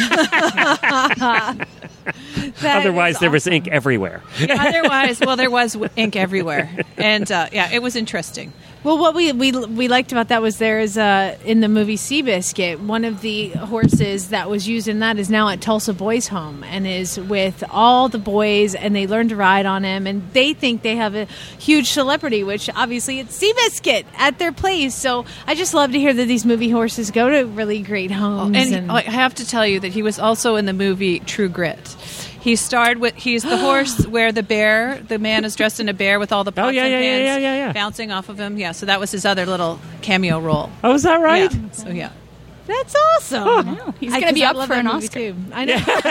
That Otherwise, is there was awesome. ink everywhere. Otherwise, well, there was w- ink everywhere. And, uh, yeah, it was interesting. Well, what we, we we liked about that was there is uh, in the movie Seabiscuit, one of the horses that was used in that is now at Tulsa Boys Home and is with all the boys, and they learn to ride on him, and they think they have a huge celebrity, which obviously it's Seabiscuit at their place. So I just love to hear that these movie horses go to really great homes. And, and I have to tell you that he was also in the movie True Grit. He starred with, he's the horse where the bear, the man is dressed in a bear with all the pots Oh, yeah, and yeah, yeah, pans yeah, yeah, yeah. bouncing off of him. Yeah, so that was his other little cameo role. Oh, is that right? Yeah, so yeah. that's awesome. He's I- going to be 'cause I up love for that an movie Oscar. too. I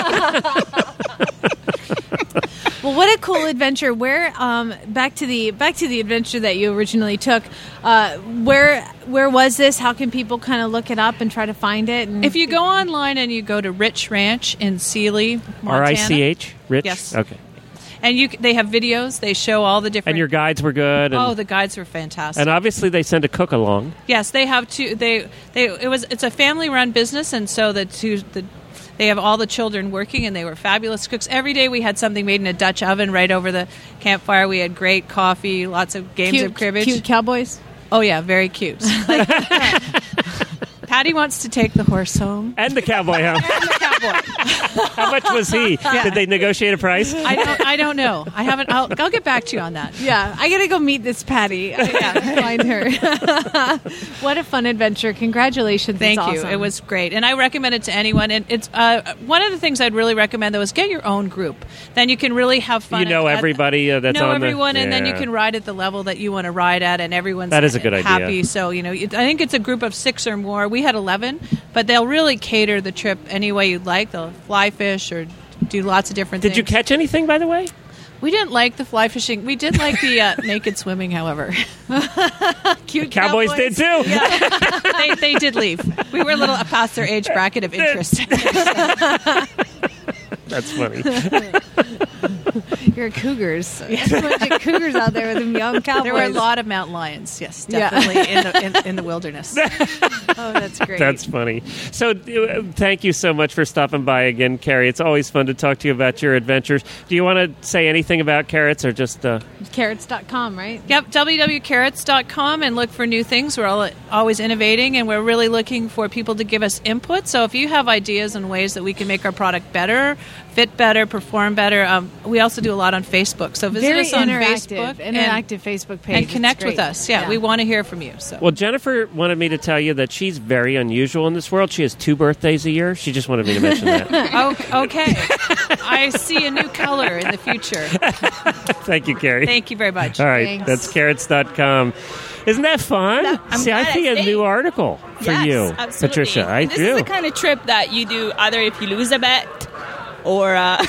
know. Well, what a cool adventure! Where um, back to the back to the adventure that you originally took. Uh, where where was this? How can people kind of look it up and try to find it? And If you go online and you go to Rich Ranch in Sealy, Montana, R I C H? Rich? Yes. Okay. and you c- they have videos. They show all the different. And your guides were good. And, oh, the guides were fantastic. and obviously they send a cook along. Yes, they have two. They they it was it's a family run business, and so the two the. They have all the children working, and they were fabulous cooks. Every day we had something made in a Dutch oven right over the campfire. We had great coffee, lots of games cute, of cribbage. cute cowboys. Oh, yeah, very cute. Like, Patty wants to take the horse home. And the cowboy, huh? And the cowboy. How much was he? Did they negotiate a price? I don't. I don't know. I haven't. I'll, I'll get back to you on that. Yeah, I gotta go meet this Patty. I gotta find her. What a fun adventure! Congratulations! Thank It's you. awesome. It was great, and I recommend it to anyone. And it's uh, one of the things I'd really recommend though is get your own group. Then you can really have fun. You know at- everybody uh, that's know on the- everyone, and then you yeah. can ride at the level that you want to ride at, and everyone's That is a good idea. happy. So you know, it- I think it's a group of six or more. We had eleven, but they'll really cater the trip any way you'd like. They'll fly fish or do lots of different Did things. you catch anything, by the way? We didn't like the fly fishing. We did like the uh, naked swimming, however. cute. Cowboys, did too. they, they did leave. We were a little past their age bracket of interest. That's funny. You're cougars. There's a bunch of cougars out there with them young cowboys. There were a lot of mountain lions, yes, Yeah. definitely in, the, in, in the wilderness. Oh, that's great. That's funny. So, uh, thank you so much for stopping by again, Carrie. It's always fun to talk to you about your adventures. Do you want to say anything about Carrots or just... Uh... carrots dot com, right? Yep, w w w dot carrots dot com, and look for new things. We're all, always innovating, and we're really looking for people to give us input. So if you have ideas and ways that we can make our product better, fit better, perform better, um, we also do a lot on Facebook. So visit Very us on interactive, Facebook and, interactive Facebook page. and It's connect great. with us. Yeah, we want to hear from you. So. Well, Jennifer wanted me to tell you that she's very unusual in this world. She has two birthdays a year. She just wanted me to mention that. Oh, okay. I see a new color in the future. Thank you, Carrie. Thank you very much. All right, Thanks. that's carrots dot com. Isn't that fun? I'm See, I glad see I a stayed. new article for Yes, you, absolutely. Patricia. I this do. is the kind of trip that you do either if you lose a bet or uh,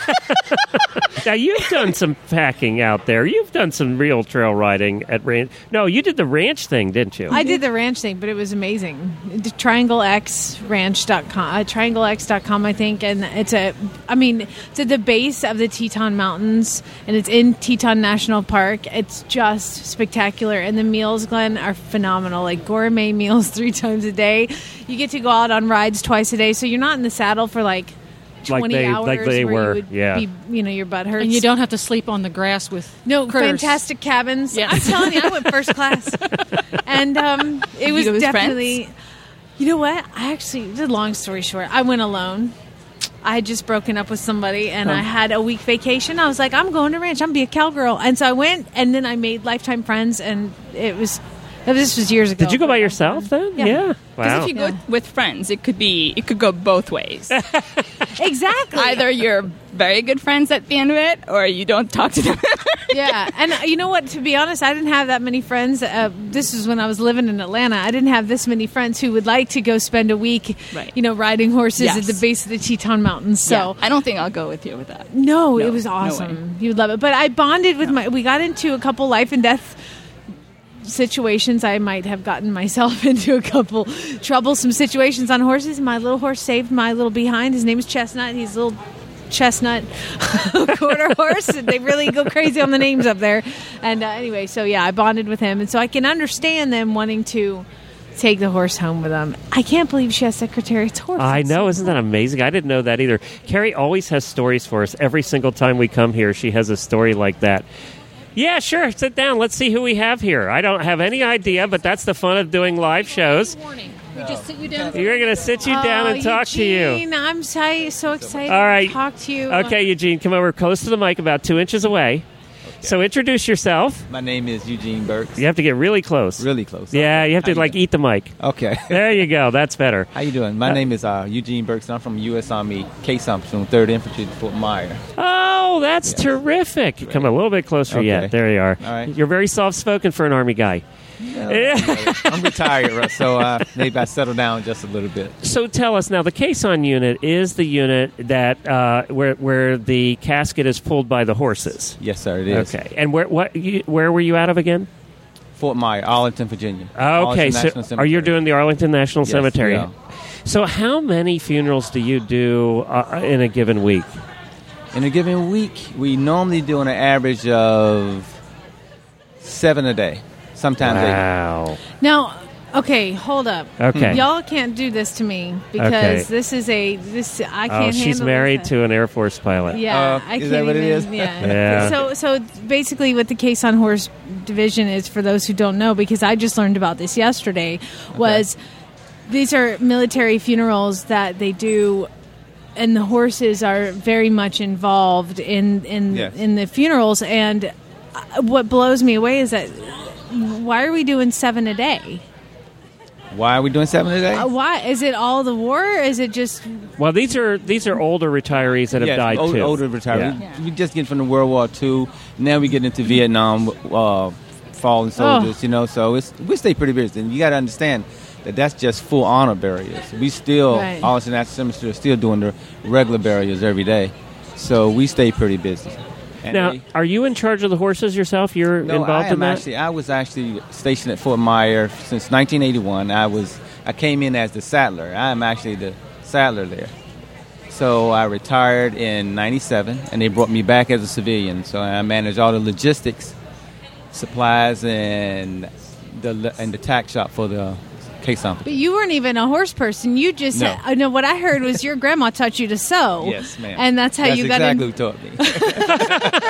Now, you've done some packing out there. You've done some real trail riding at ranch. No, you did the ranch thing, didn't you? I did the ranch thing, but it was amazing. triangle x ranch dot com, uh, triangle x dot com, I think. And it's a, I mean, it's at the base of the Teton Mountains, and it's in Teton National Park. It's just spectacular. And the meals, Glenn, are phenomenal. Like gourmet meals three times a day. You get to go out on rides twice a day, so you're not in the saddle for like Like twenty they- hours like they where were, you would yeah. be, you know, your butt hurts. And you don't have to sleep on the grass with No, critters. fantastic cabins. Yes. I'm telling you, I went first class, and um, it was go with definitely. You know what? I actually, the long story short, I went alone. I had just broken up with somebody, and I had a week vacation. I was like, I'm going to ranch. I'm gonna be a cowgirl, and so I went, and then I made lifetime friends, and it was. This was years ago. Did you go by yourself then? Yeah. Wow. Because if you go with friends, it could be it could go both ways. Exactly. Either you're very good friends at the end of it, or you don't talk to them. Yeah, and you know what? To be honest, I didn't have that many friends. Uh, this was when I was living in Atlanta. I didn't have this many friends who would like to go spend a week, Right. you know, riding horses Yes. at the base of the Teton Mountains. So Yeah, I don't think I'll go with you with that. no, No, it was no awesome. You'd love it. But I bonded with my. We got into a couple life and death situations. I might have gotten myself into a couple troublesome situations on horses. My little horse saved my little behind. His name is Chestnut. He's a little chestnut quarter horse. They really go crazy on the names up there. And uh, anyway, so yeah, I bonded with him. And so I can understand them wanting to take the horse home with them. I can't believe she has Secretariat's horse. I know. Isn't that amazing? I didn't know that either. Carrie always has stories for us. Every single time we come here, she has a story like that. Yeah, sure. Sit down. Let's see who we have here. I don't have any idea, but that's the fun of doing live shows. Warning. We just sit you down. You're going to sit you down Oh, and talk Eugene, to you. I'm so, so excited All right. to talk to you. Okay, Eugene, come over close to the mic, about two inches away. So introduce yourself. My name is Eugene Burks. You have to get really close. Really close. Yeah, you have to How you like doing? eat the mic. Okay. There you go. That's better. How you doing? My Uh, name is uh, Eugene Burks. I'm from U S Army K-Sump from third Infantry, Fort Myer. Oh, that's terrific. Come a little bit closer Okay. yet. There you are. All right. You're very soft-spoken for an Army guy. I'm retired, right? so uh, maybe I settle down just a little bit. So tell us now, the caisson unit is the unit that uh, where where the casket is pulled by the horses. Yes, sir, it is. Okay, and where what you, where were you out of again? Fort Myer, Arlington, Virginia. Oh, okay, Arlington so National are Cemetery. you doing the Arlington National Yes, Cemetery? we are. So how many funerals do you do uh, in a given week? In a given week, we normally do an average of seven a day, sometimes eight. Wow. Now, okay, hold up. Okay. Y'all can't do this to me because Okay. this is a this I can't Oh, handle she's married this. to an Air Force pilot. Yeah, Uh, I is can't that what even, it is? Yeah. Yeah. So, so basically, what the Caisson Horse Division is, for those who don't know, because I just learned about this yesterday, was these are military funerals that they do, and the horses are very much involved in in Yes. in the funerals. And uh, what blows me away is that why are we doing seven a day? Why are we doing seven a day? Uh, why is it all the war? Or is it just Well, these are these are older retirees that have yes, died old, too. older retirees. Yeah. We, we just get from the World War Two. Now we get into Vietnam, uh, fallen soldiers. You know, so it's we stay pretty busy. And you got to understand that that's just full honor burials. We still, Right. Arlington National Cemetery, are still doing the regular burials every day. So we stay pretty busy. And Now, they- are you in charge of the horses yourself? You're no, involved I am in that? actually. I was actually stationed at Fort Myer since nineteen eighty-one. I was. I came in as the saddler. I am actually the saddler there. So I retired in ninety-seven, and they brought me back as a civilian. So I manage all the logistics, supplies, and the and the tack shop for the caisson. But you weren't even a horse person. You just No. I know what I heard was your grandma taught you to sew. Yes, ma'am. And that's how That's you got exactly in. who taught me.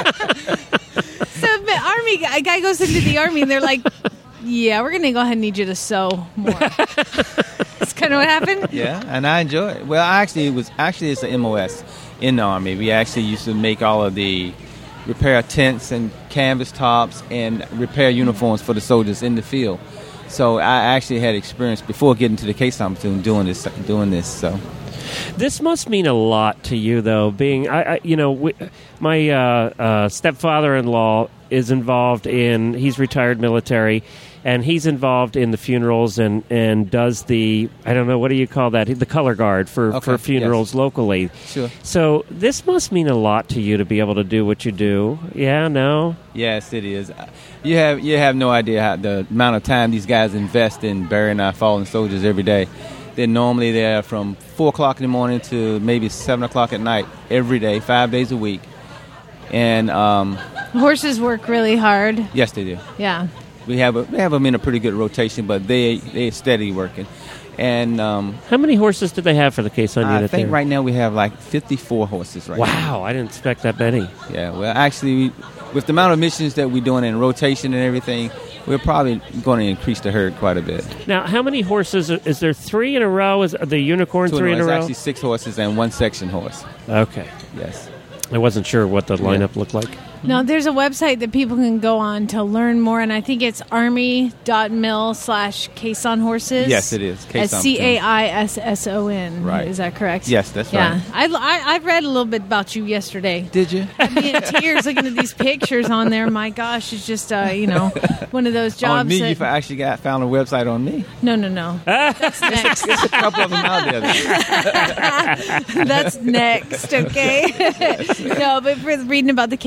So the army a guy goes into the army and they're like, "Yeah, we're gonna go ahead and need you to sew more." That's kind of what happened. Yeah, and I enjoy it. Well, actually, it was actually it's an M O S in the Army. We actually used to make all of the repair tents and canvas tops and repair uniforms for the soldiers in the field. So I actually had experience before getting to the caisson platoon doing this. Doing this, so This must mean a lot to you, though. Being, I, I you know, we, my uh, uh, stepfather-in-law is involved in. He's retired military, and he's involved in the funerals and, and does the. I don't know, what do you call that? The color guard for, Okay, for funerals yes. locally. Sure. So this must mean a lot to you to be able to do what you do. Yeah. No. yes, it is. You have you have no idea how the amount of time these guys invest in burying our fallen soldiers every day. They're normally there from four o'clock in the morning to maybe seven o'clock at night every day, five days a week. And um, Horses work really hard. yes, they do. Yeah. We have a, we have them in a pretty good rotation, but they they're steady working. And um, How many horses did they have for the caisson I unit think there? right now we have like fifty-four horses right now. Wow, I didn't expect that many. Yeah, well, actually, we, with the amount of missions that we're doing in rotation and everything, we're probably going to increase the herd quite a bit. Now, how many horses? Is there three in a row? Is the unicorn Two three in a it's row? actually six horses and one section horse. Okay. Yes. I wasn't sure what the lineup looked like. Now, there's a website that people can go on to learn more, and I think it's army.mil slash caisson horses. Yes, it is. Caisson C A I S S O N. Right. Is that correct? Yes, that's yeah. right. I, I, I read a little bit about you yesterday. Did you? I'd be in tears looking at these pictures on there. My gosh, it's just, uh, you know, one of those jobs on me, that... you actually got found a website on me. No, no, no. That's next. There's a couple of them out there. That's next, okay? No, but for reading about the caisson horse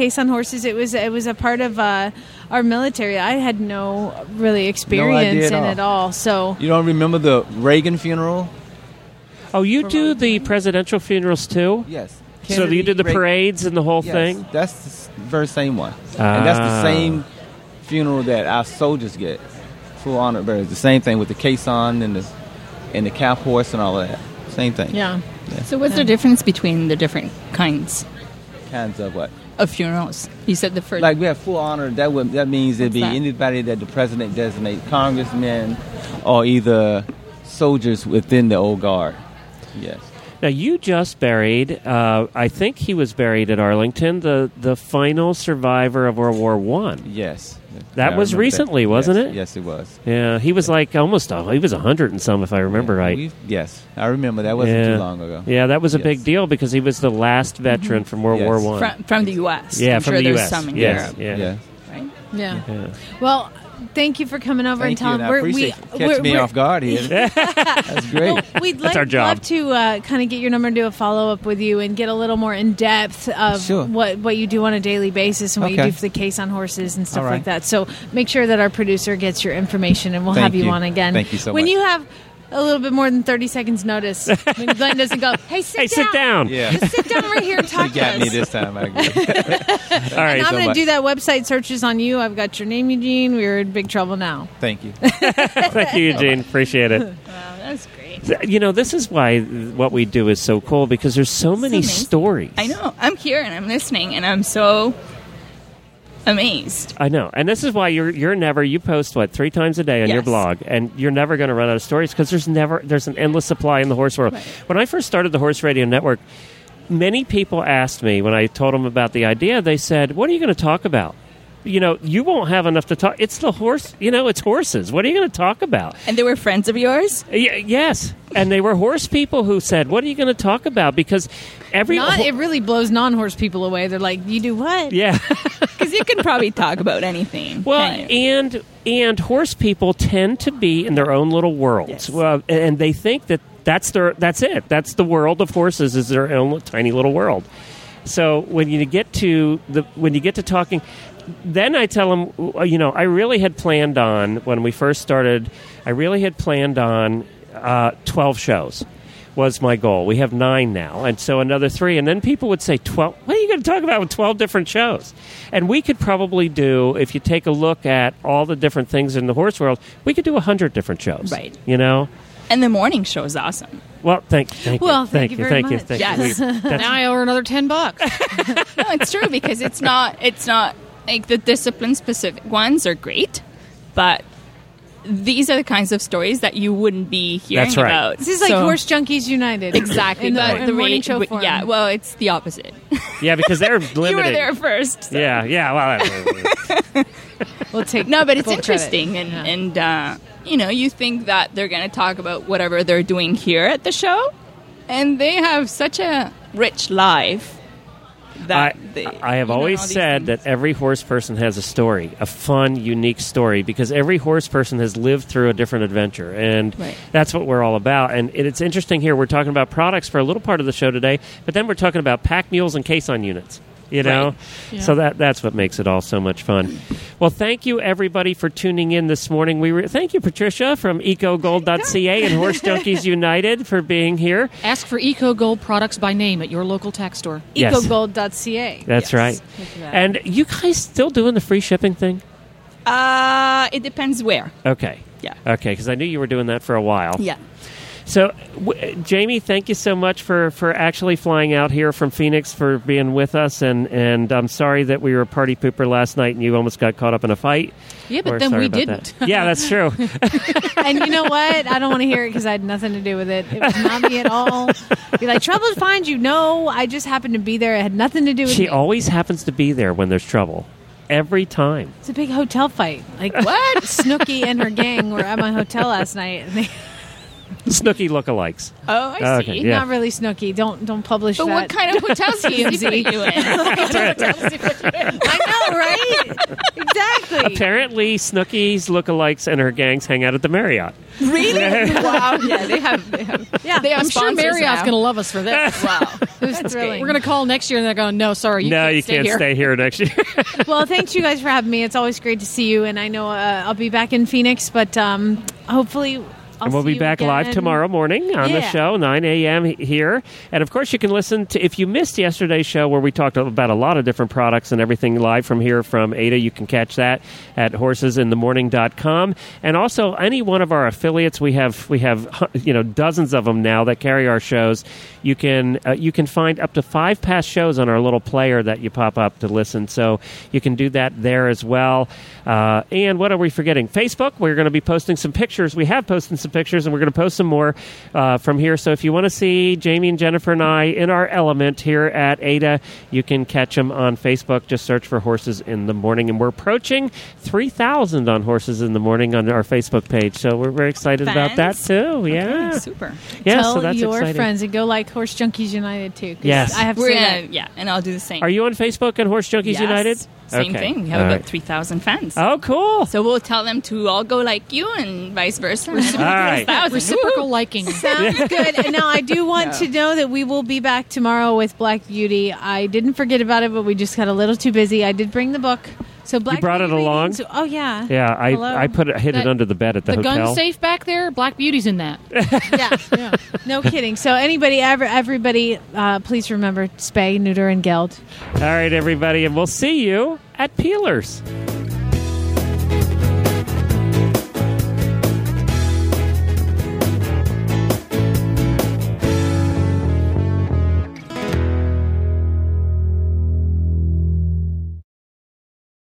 horses. It was it was a part of uh, our military. I had no really experience No idea at in all. it all. So You don't remember the Reagan funeral? Oh, you do the presidential funerals too? Yes. So Kennedy, you did the Reagan. parades and the whole Yes, thing? that's the s- very same one. And that's Ah. the same funeral that our soldiers get. Full honor burials. The same thing with the caisson and the and the cap horse and all of that. Same thing. yeah. So what's the difference between the different kinds Kinds of what? of funerals? You said the first. Like we have full honor. That would that means it'd be What's that? anybody that the president designates, congressmen, or either soldiers within the old guard. Yes. Now, you just buried, uh, I think he was buried at Arlington, the, the final survivor of World War One. Yes. That I was remember recently, that. wasn't Yes. it? Yes, it was. Yeah, he was like almost, a, he was a hundred and some, if I remember Yeah, right. we- yes, I remember. That wasn't yeah. too long ago. Yeah, that was a Yes. big deal because he was the last veteran from World Yes. War One. from, from the U S. Yeah, I'm from sure the there's U S. some in Yes, Europe, yeah. Yeah. right? Yeah. Yeah. Well, thank you for coming over Thank and you. telling. And I we're, appreciate we, you catching me we're- off guard here. That's great. Well, we'd That's like, our job. love to uh, kind of get your number and do a follow up with you and get a little more in depth of Sure. what, what you do on a daily basis and what you Okay. do for the case on horses and stuff All right. like that. So make sure that our producer gets your information and we'll Thank have you, you. on again. Thank you so when much. you have a little bit more than thirty seconds notice, when Glenn doesn't go, hey, sit Hey, down. sit down. Yeah. Just sit down right here and talk You to got us. me this time. I agree. All right. And I'm so going to much. do that website searches on you. I've got your name, Eugene. We're in big trouble now. Thank you. Thank you, Eugene. Appreciate it. Wow, that's great. You know, this is why what we do is so cool because there's so many amazing. stories. I know. I'm here and I'm listening, and I'm so amazed. I know, and this is why you're you're never you post what three times a day on your Yes. blog, and you're never going to run out of stories because there's never there's an endless supply in the horse world. Right. When I first started the Horse Radio Network, many people asked me when I told them about the idea. They said, "What are you going to talk about?" You know, you won't have enough to talk. It's the horse. You know, it's horses. What are you going to talk about? And they were friends of yours? Y- yes, and they were horse people who said, "What are you going to talk about?" Because every Not, ho- it really blows non-horse people away. They're like, you do what? yeah. Because you can probably talk about anything. Well, can you? and and horse people tend to be in their own little worlds, Yes. well, and they think that that's their that's it. That's the world of horses is their own tiny little world. So when you get to the when you get to talking, then I tell them, you know, I really had planned on when we first started. I really had planned on uh, twelve shows. Was my goal. We have nine now, and so another three. And then people would say, twelve, what are you going to talk about with twelve different shows? And we could probably do, if you take a look at all the different things in the horse world, we could do one hundred different shows. Right. You know? And the morning show is awesome. Well, thank, thank you. Well, thank you very thank you. much. Thank Yes. you. That's- Now I owe her another ten bucks. No, it's true because it's not. It's not like the discipline specific ones are great, but these are the kinds of stories that you wouldn't be hearing That's right. about. This is like So- Horse Junkies United. Exactly, In the, but in the morning radio- show but- form. Yeah, well, it's the opposite. yeah, because they're limited. You were there first. so- Yeah, yeah. Well, that's- We'll take No, but it's full credit. interesting, and Yeah. and uh, you know, you think that they're going to talk about whatever they're doing here at the show, and they have such a rich life. I, That they, I have you know, always all these said things. that every horse person has a story, a fun, unique story, because every horse person has lived through a different adventure, and Right. that's what we're all about. And it, it's interesting here, we're talking about products for a little part of the show today, but then we're talking about pack mules and caisson units. You know, Right. Yeah. so that that's what makes it all so much fun. Well, thank you everybody for tuning in this morning. We re- thank you, Patricia from eco gold dot c a and Horse Junkies United for being here. Ask for Eco Gold products by name at your local tax store. Yes. eco gold dot c a. That's Yes. right. Look at that. And you guys still doing the free shipping thing? Uh, it depends where. Okay. Yeah. Okay, because I knew you were doing that for a while. Yeah. So, w- Jamie, thank you so much for, for actually flying out here from Phoenix for being with us. And, and I'm sorry that we were a party pooper last night and you almost got caught up in a fight. Yeah, but We're then sorry we about didn't. that. Yeah, that's true. And you know what? I don't want to hear it because I had nothing to do with it. It was not me at all. You're like, trouble finds you. No, I just happened to be there. It had nothing to do with She me. always happens to be there when there's trouble. Every time. It's a big hotel fight. Like, what? Snooki and her gang were at my hotel last night. And they, Snooki lookalikes. Oh, I Okay, see. yeah. Not really Snooki. Don't don't publish But that. what kind of hotels he is he putting you in? I know, right? Exactly. apparently Snooki's lookalikes and her gangs hang out at the Marriott. Really? Wow. Yeah, they have. They have. Yeah, They have I'm sure sponsors Marriott's now. going to love us for this. Wow. It was thrilling. We're going to call next year and they're going, no, sorry, you no, can't you stay can't here. stay here next year. Well, thanks you guys for having me. It's always great to see you, and I know uh, I'll be back in Phoenix, but um, hopefully I'll And we'll see be you back live again. tomorrow morning on the Yeah. show, nine a.m. here. And, of course, you can listen to, if you missed yesterday's show where we talked about a lot of different products and everything live from here from Ada, you can catch that at horses in the morning dot com. And also, any one of our affiliates, we have, we have you know, dozens of them now that carry our shows. You can, uh, you can find up to five past shows on our little player that you pop up to listen. So you can do that there as well. Uh, and what are we forgetting? Facebook, we're going to be posting some pictures. We have posted some pictures, and we're going to post some more uh, from here. So if you want to see Jamie and Jennifer and I in our element here at Ada, you can catch them on Facebook. Just search for Horses in the Morning. And we're approaching three thousand on Horses in the Morning on our Facebook page. So we're very excited about that, Fans? too. Yeah. Okay, super. Yeah, Tell so that's your exciting. friends and go like Horse Junkies United too. 'cause Yes. I have to We're say gonna, that. yeah, and I'll do the same. Are you on Facebook at Horse Junkies Yes. United? Same Okay. thing. We have All about right. three thousand fans. Oh, cool. So we'll tell them to all go like you and vice versa. All right. Reciprocal liking. Sounds good. And now I do want Yeah. to know that we will be back tomorrow with Black Beauty. I didn't forget about it, but we just got a little too busy. I did bring the book. So Black brought Beauty it along? readings- Oh yeah. Yeah, I, Hello. I put it, hid it That- under the bed at the, The hotel. gun safe back there, Black Beauty's in that. Yeah. Yeah. No kidding. So anybody, ever, everybody, uh, please remember spay, neuter, and geld. All right, everybody, and we'll see you at Peelers.